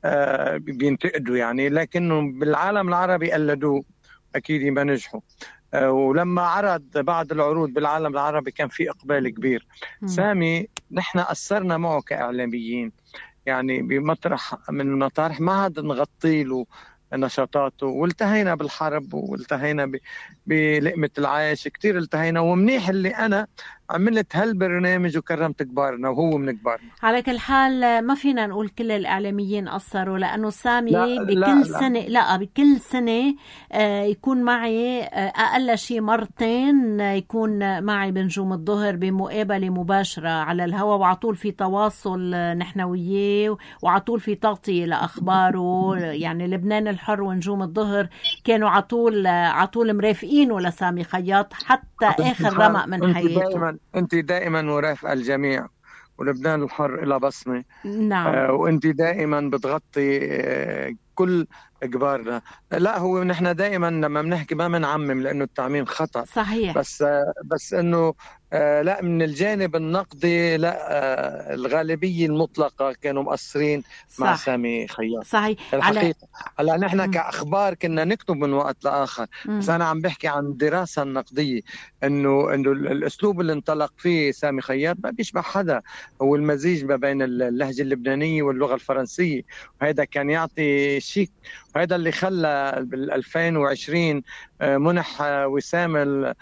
بينتقدوا يعني، لكنه بالعالم العربي قلدوه، اكيد ما نجحوا. ولما عرض بعض العروض بالعالم العربي كان في إقبال كبير. م. سامي نحن أثرنا معه كإعلاميين، يعني بمطرح من المطارح ما عاد نغطي له نشاطاته، والتهينا بالحرب والتهينا بلقمة العيش، كتير التهينا. ومنيح اللي أنا عملت هالبرنامج وكرمت كبارنا وهو من كبارنا. على كل حال ما فينا نقول كل الإعلاميين قصروا، لأنه سامي لا بكل لا سنة لا بكل سنة يكون معي أقل شيء مرتين، يكون معي بنجوم الظهر بمقابلة مباشرة على الهواء، وعطول في تواصل نحن وياه، وعطول في تغطية لأخباره. يعني لبنان الحر ونجوم الظهر كانوا عطول عطول مرافقينه لسامي خياط حتى آخر رمق من حياته. أنت دائما مرافقة الجميع، ولبنان الحر إلى بصمة. نعم. آه وأنت دائما بتغطي آه كل كبارنا. لا هو نحن دائما لما بنحكي ما بنعمم لأنه التعميم خطأ. صحيح. بس آه بس إنه آه لا من الجانب النقدي لا آه الغالبية المطلقة كانوا مقصرين مع سامي خياط. صحيح. الحقيقة هلا على... نحن كأخبار كنا نكتب من وقت لآخر، م. بس أنا عم بحكي عن الدراسة النقدية، إنه إنه الأسلوب اللي انطلق فيه سامي خياط ما بيشبه حدا، هو المزيج ما بين اللهجة اللبنانية واللغة الفرنسية، وهذا كان يعطي شيك، وهذا اللي خلى بال ألفين وعشرين منح وسام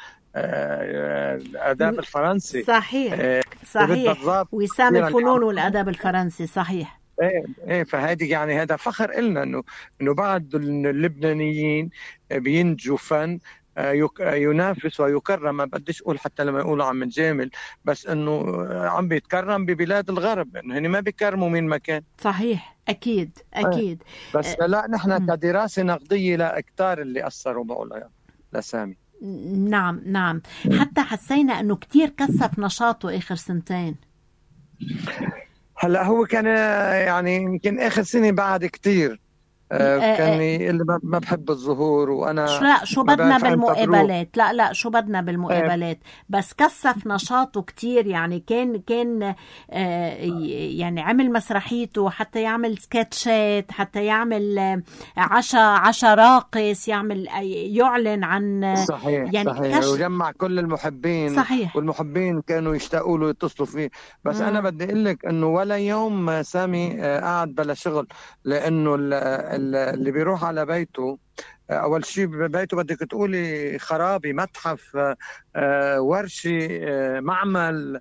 الآداب الفرنسي. صحيح صحيح، وسام الفنون والآداب الفرنسي. صحيح. ايه ايه فهذه يعني هذا فخر إلنا انه انه بعض اللبنانيين بينتجوا فن ينافس ويكرم. ما بديش اقول حتى لما يقولوا عم نجامل، بس انه عم بيتكرم ببلاد الغرب، انه هني ما بيكرموا من مكان. صحيح. اكيد اكيد. أه. بس لا نحن كدراسه نقديه لا كتار اللي اثروا معه لسامي. نعم نعم. حتى حسينا انه كتير كثف نشاطه اخر سنتين. هلا هو كان يعني يمكن اخر سنه بعد كتير كان اللي ما بحب الظهور، وانا لا شو بدنا بالمقابلات، لا لا شو بدنا بالمقابلات، بس كثف نشاطه كتير. يعني كان كان يعني عمل مسرحيته، حتى يعمل سكتشات، حتى يعمل عشا عشا راقص، يعمل يعلن عن صحيح يعني صحيح كش... وجمع كل المحبين. صحيح. والمحبين كانوا يشتاقوا له يتصلوا فيه. بس م. انا بدي اقول لك انه ولا يوم سامي قاعد بلا شغل، لانه اللي بيروح على بيته أول شيء بيته بدك تقولي خرابي، متحف، ورشة، معمل،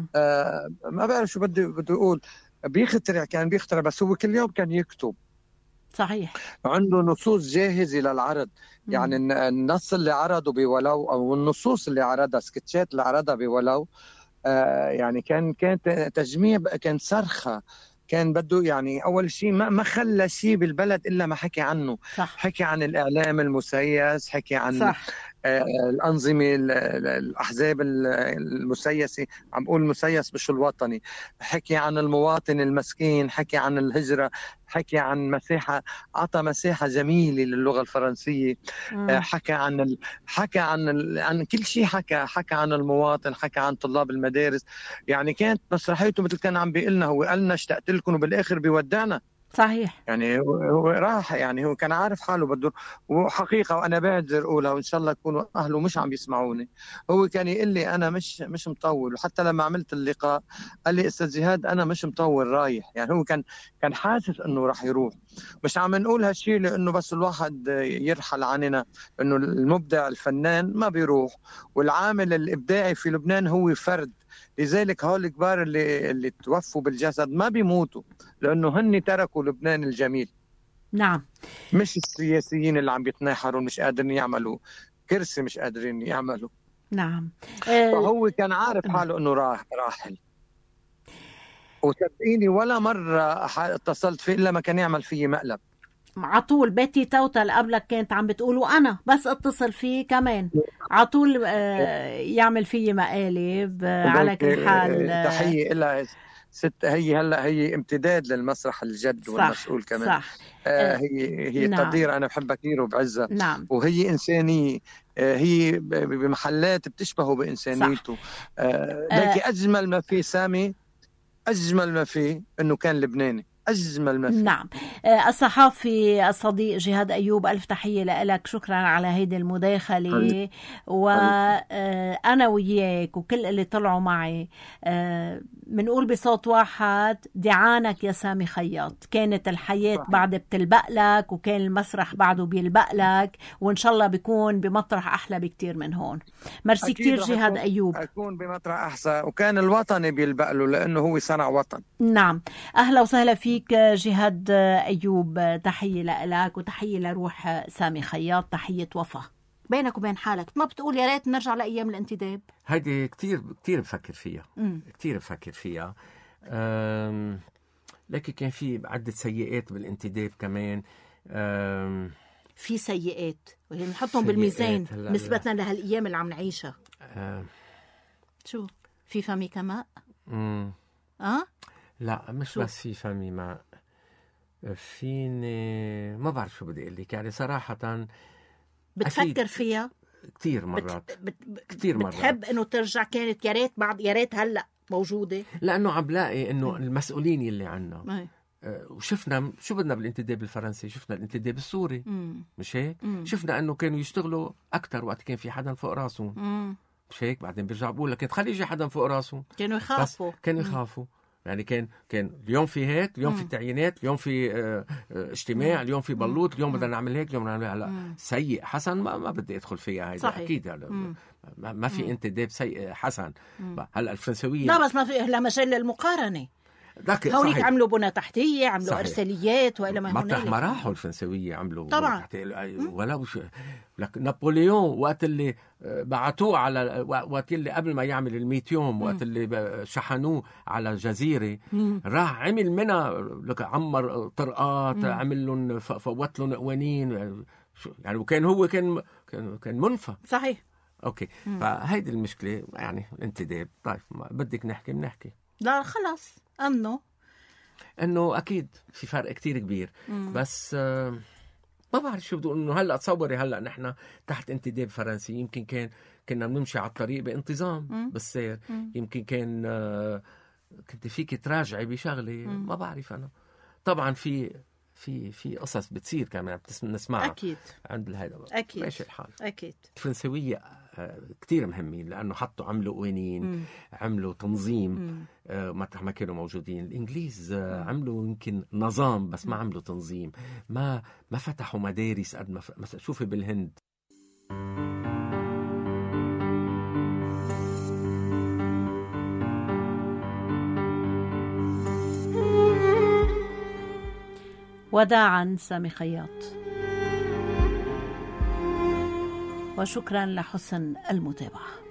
ما بعرف شو بدي بدي أقول، بيخترع كان بيخترع، بس هو كل يوم كان يكتب. صحيح. عنده نصوص جاهزة للعرض. مم. يعني النص اللي عرضه بولو أو النصوص اللي عرضها، سكتشات اللي عرضها بولو، يعني كان كانت تجميع، كان صرخة، كان بده يعني أول شيء ما ما خلى شيء بالبلد إلا ما حكي عنه. صح. حكي عن الإعلام المسيس، حكي عن صح. آه الأنظمة الأحزاب المسيسة، عم بقول المسيس مش الوطني، حكي عن المواطن المسكين، حكي عن الهجرة، حكي عن مساحة، عطى مساحة جميلة للغة الفرنسية. آه حكى عن ال... حكى عن ال... عن كل شيء، حكى حكى عن المواطن، حكى عن طلاب المدارس. يعني كانت مسرحيته مثل كان عم بيقلنا، هو قالنا اشتقت لكم وبالآخر بيودعنا. صحيح. يعني هو راح، يعني هو كان عارف حاله بده. وحقيقة وأنا بعذر أقولها وإن شاء الله يكونوا أهله مش عم يسمعوني، هو كان يقول لي أنا مش مش مطول. وحتى لما عملت اللقاء قال لي أستاذ جهاد أنا مش مطول رايح. يعني هو كان كان حاسس إنه راح يروح. مش عم نقول هالشيء لأنه بس الواحد يرحل عننا، إنه المبدع الفنان ما بيروح، والعامل الإبداعي في لبنان هو فرد. لذلك هول الكبار اللي اللي توفوا بالجسد ما بيموتوا، لأنه هن تركوا لبنان الجميل. نعم. مش السياسيين اللي عم بيتناحروا مش قادرين يعملوا كرسي، مش قادرين يعملوا. نعم. فهو كان عارف حاله إنه راح راحل. وصدقيني ولا مرة اتصلت فيه إلا ما كان يعمل فيه مقلب. عطول بيتي توتل قبلك كانت عم بتقولوا أنا بس اتصل فيه كمان عطول يعمل فيه مقالب. على كل حال تحية إلها ست، هي هلا هي امتداد للمسرح الجد والمسؤول كمان. صح. آه هي هي نعم. قديرة أنا بحبها كثير وبعزها. نعم. وهي إنسانية، آه هي بمحلات بتشبهه بإنسانيته. آه لكن آه أجمل ما فيه سامي، أجمل ما فيه إنه كان لبناني، أجمل ما فيه. نعم. الصحافي الصديق جهاد أيوب، ألف تحية لك، شكرا على هيدي المداخلة. وأنا وياك وكل اللي طلعوا معي بنقول بصوت واحد دعانك يا سامي خياط. كانت الحياة بعد بتلبق لك، وكان المسرح بعده بيلبق لك، وإن شاء الله بيكون بمطرح أحلى بكتير من هون. مرسي كتير جهاد أيوب. أكون بمطرح أحسن، وكان الوطني بيلبق له لأنه هو صنع وطن. نعم، أهلا وسهلا فيك جهاد أيوب. تحية لك وتحية لروح سامي خياط، تحية وفا. بينك وبين حالك ما بتقول يا ريت نرجع لأيام الانتداب؟ هيدي كتير كتير بفكر فيها، مم. كتير بفكر فيها. لكن كان في عدة سيئات بالانتداب كمان. في سيئات وهي نحطهم بالميزان نسبة لهالأيام اللي عم نعيشها. شو في فمي كماء؟ امم اه لا مش شو؟ بس في فمي ماء، فيني ما بعرف شو بدي اقول لك، يعني صراحة بتفكر فيها كتير مرات. بت... بت... كتير مرات بتحب انه ترجع، كانت يا ريت بعد، يا ريت هلا موجودة، لانه عم بلاقي انه المسؤولين اللي عنا آه وشفنا شو بدنا بالانتداب الفرنسي، شفنا الانتداب السوري، مم. مش هيك؟ مم. شفنا انه كانوا يشتغلوا اكتر وقت كان في حدا فوق راسهم، مم. مش هيك؟ بعدين بيرجع بقول لك تخلي يجي حدا فوق راسه، كانوا يخافوا، كانوا يخافوا. يعني كان كان اليوم في هيك، اليوم مم. في التعيينات، اليوم في اه اه اجتماع، اليوم في بلوط، اليوم بدنا نعمل هيك، اليوم بدنا نعمل هلا سيء حسن ما ما بدي ادخل فيها هيدا اكيد. هلا ما, ما في انتداب سيء حسن. هلا الفرنسويه لا بس ما في لا مجال للمقارنه. هونيك عملوا بنى تحتية، عملوا صحيح. ارساليات والى ما مطرح ما راحوا الفرنسويه عملوا طبعا تحتية ولا وش. لك نابليون وقت اللي بعتوه على وقت اللي قبل ما يعمل الميت يوم، وقت اللي شحنوه على جزيره، راح عمل منها لك عمر طرقات، عمل لهم فوت لهم قوانين يعني، وكان هو كان كان كان منفى صحيح. اوكي مم. فهيدي المشكله يعني الانتداب. طيب بدك نحكي بنحكي، لا خلاص أنه انه اكيد في فرق كتير كبير. مم. بس آه ما بعرف شو بدي اقول، انه هلا تصوري هلا نحن تحت انتداب فرنسي، يمكن كان كنا بنمشي على الطريق بانتظام مم. بالسير، مم. يمكن كان آه كنت فيك تراجعي بشغله، ما بعرف انا. طبعا في في في قصص بتصير كمان بنسمعها اكيد عند هذا، اكيد ماشي الحال. اكيد الفرنسويه كتير مهمين لانه حطوا عملوا قوانين، عملوا تنظيم آه مطرح ما كانوا موجودين. الانجليز آه عملوا يمكن نظام بس ما عملوا تنظيم، ما ما فتحوا مدارس قد ما مثلا شوفي بالهند. وداعا سامي خياط، وشكرا لحسن المتابعة.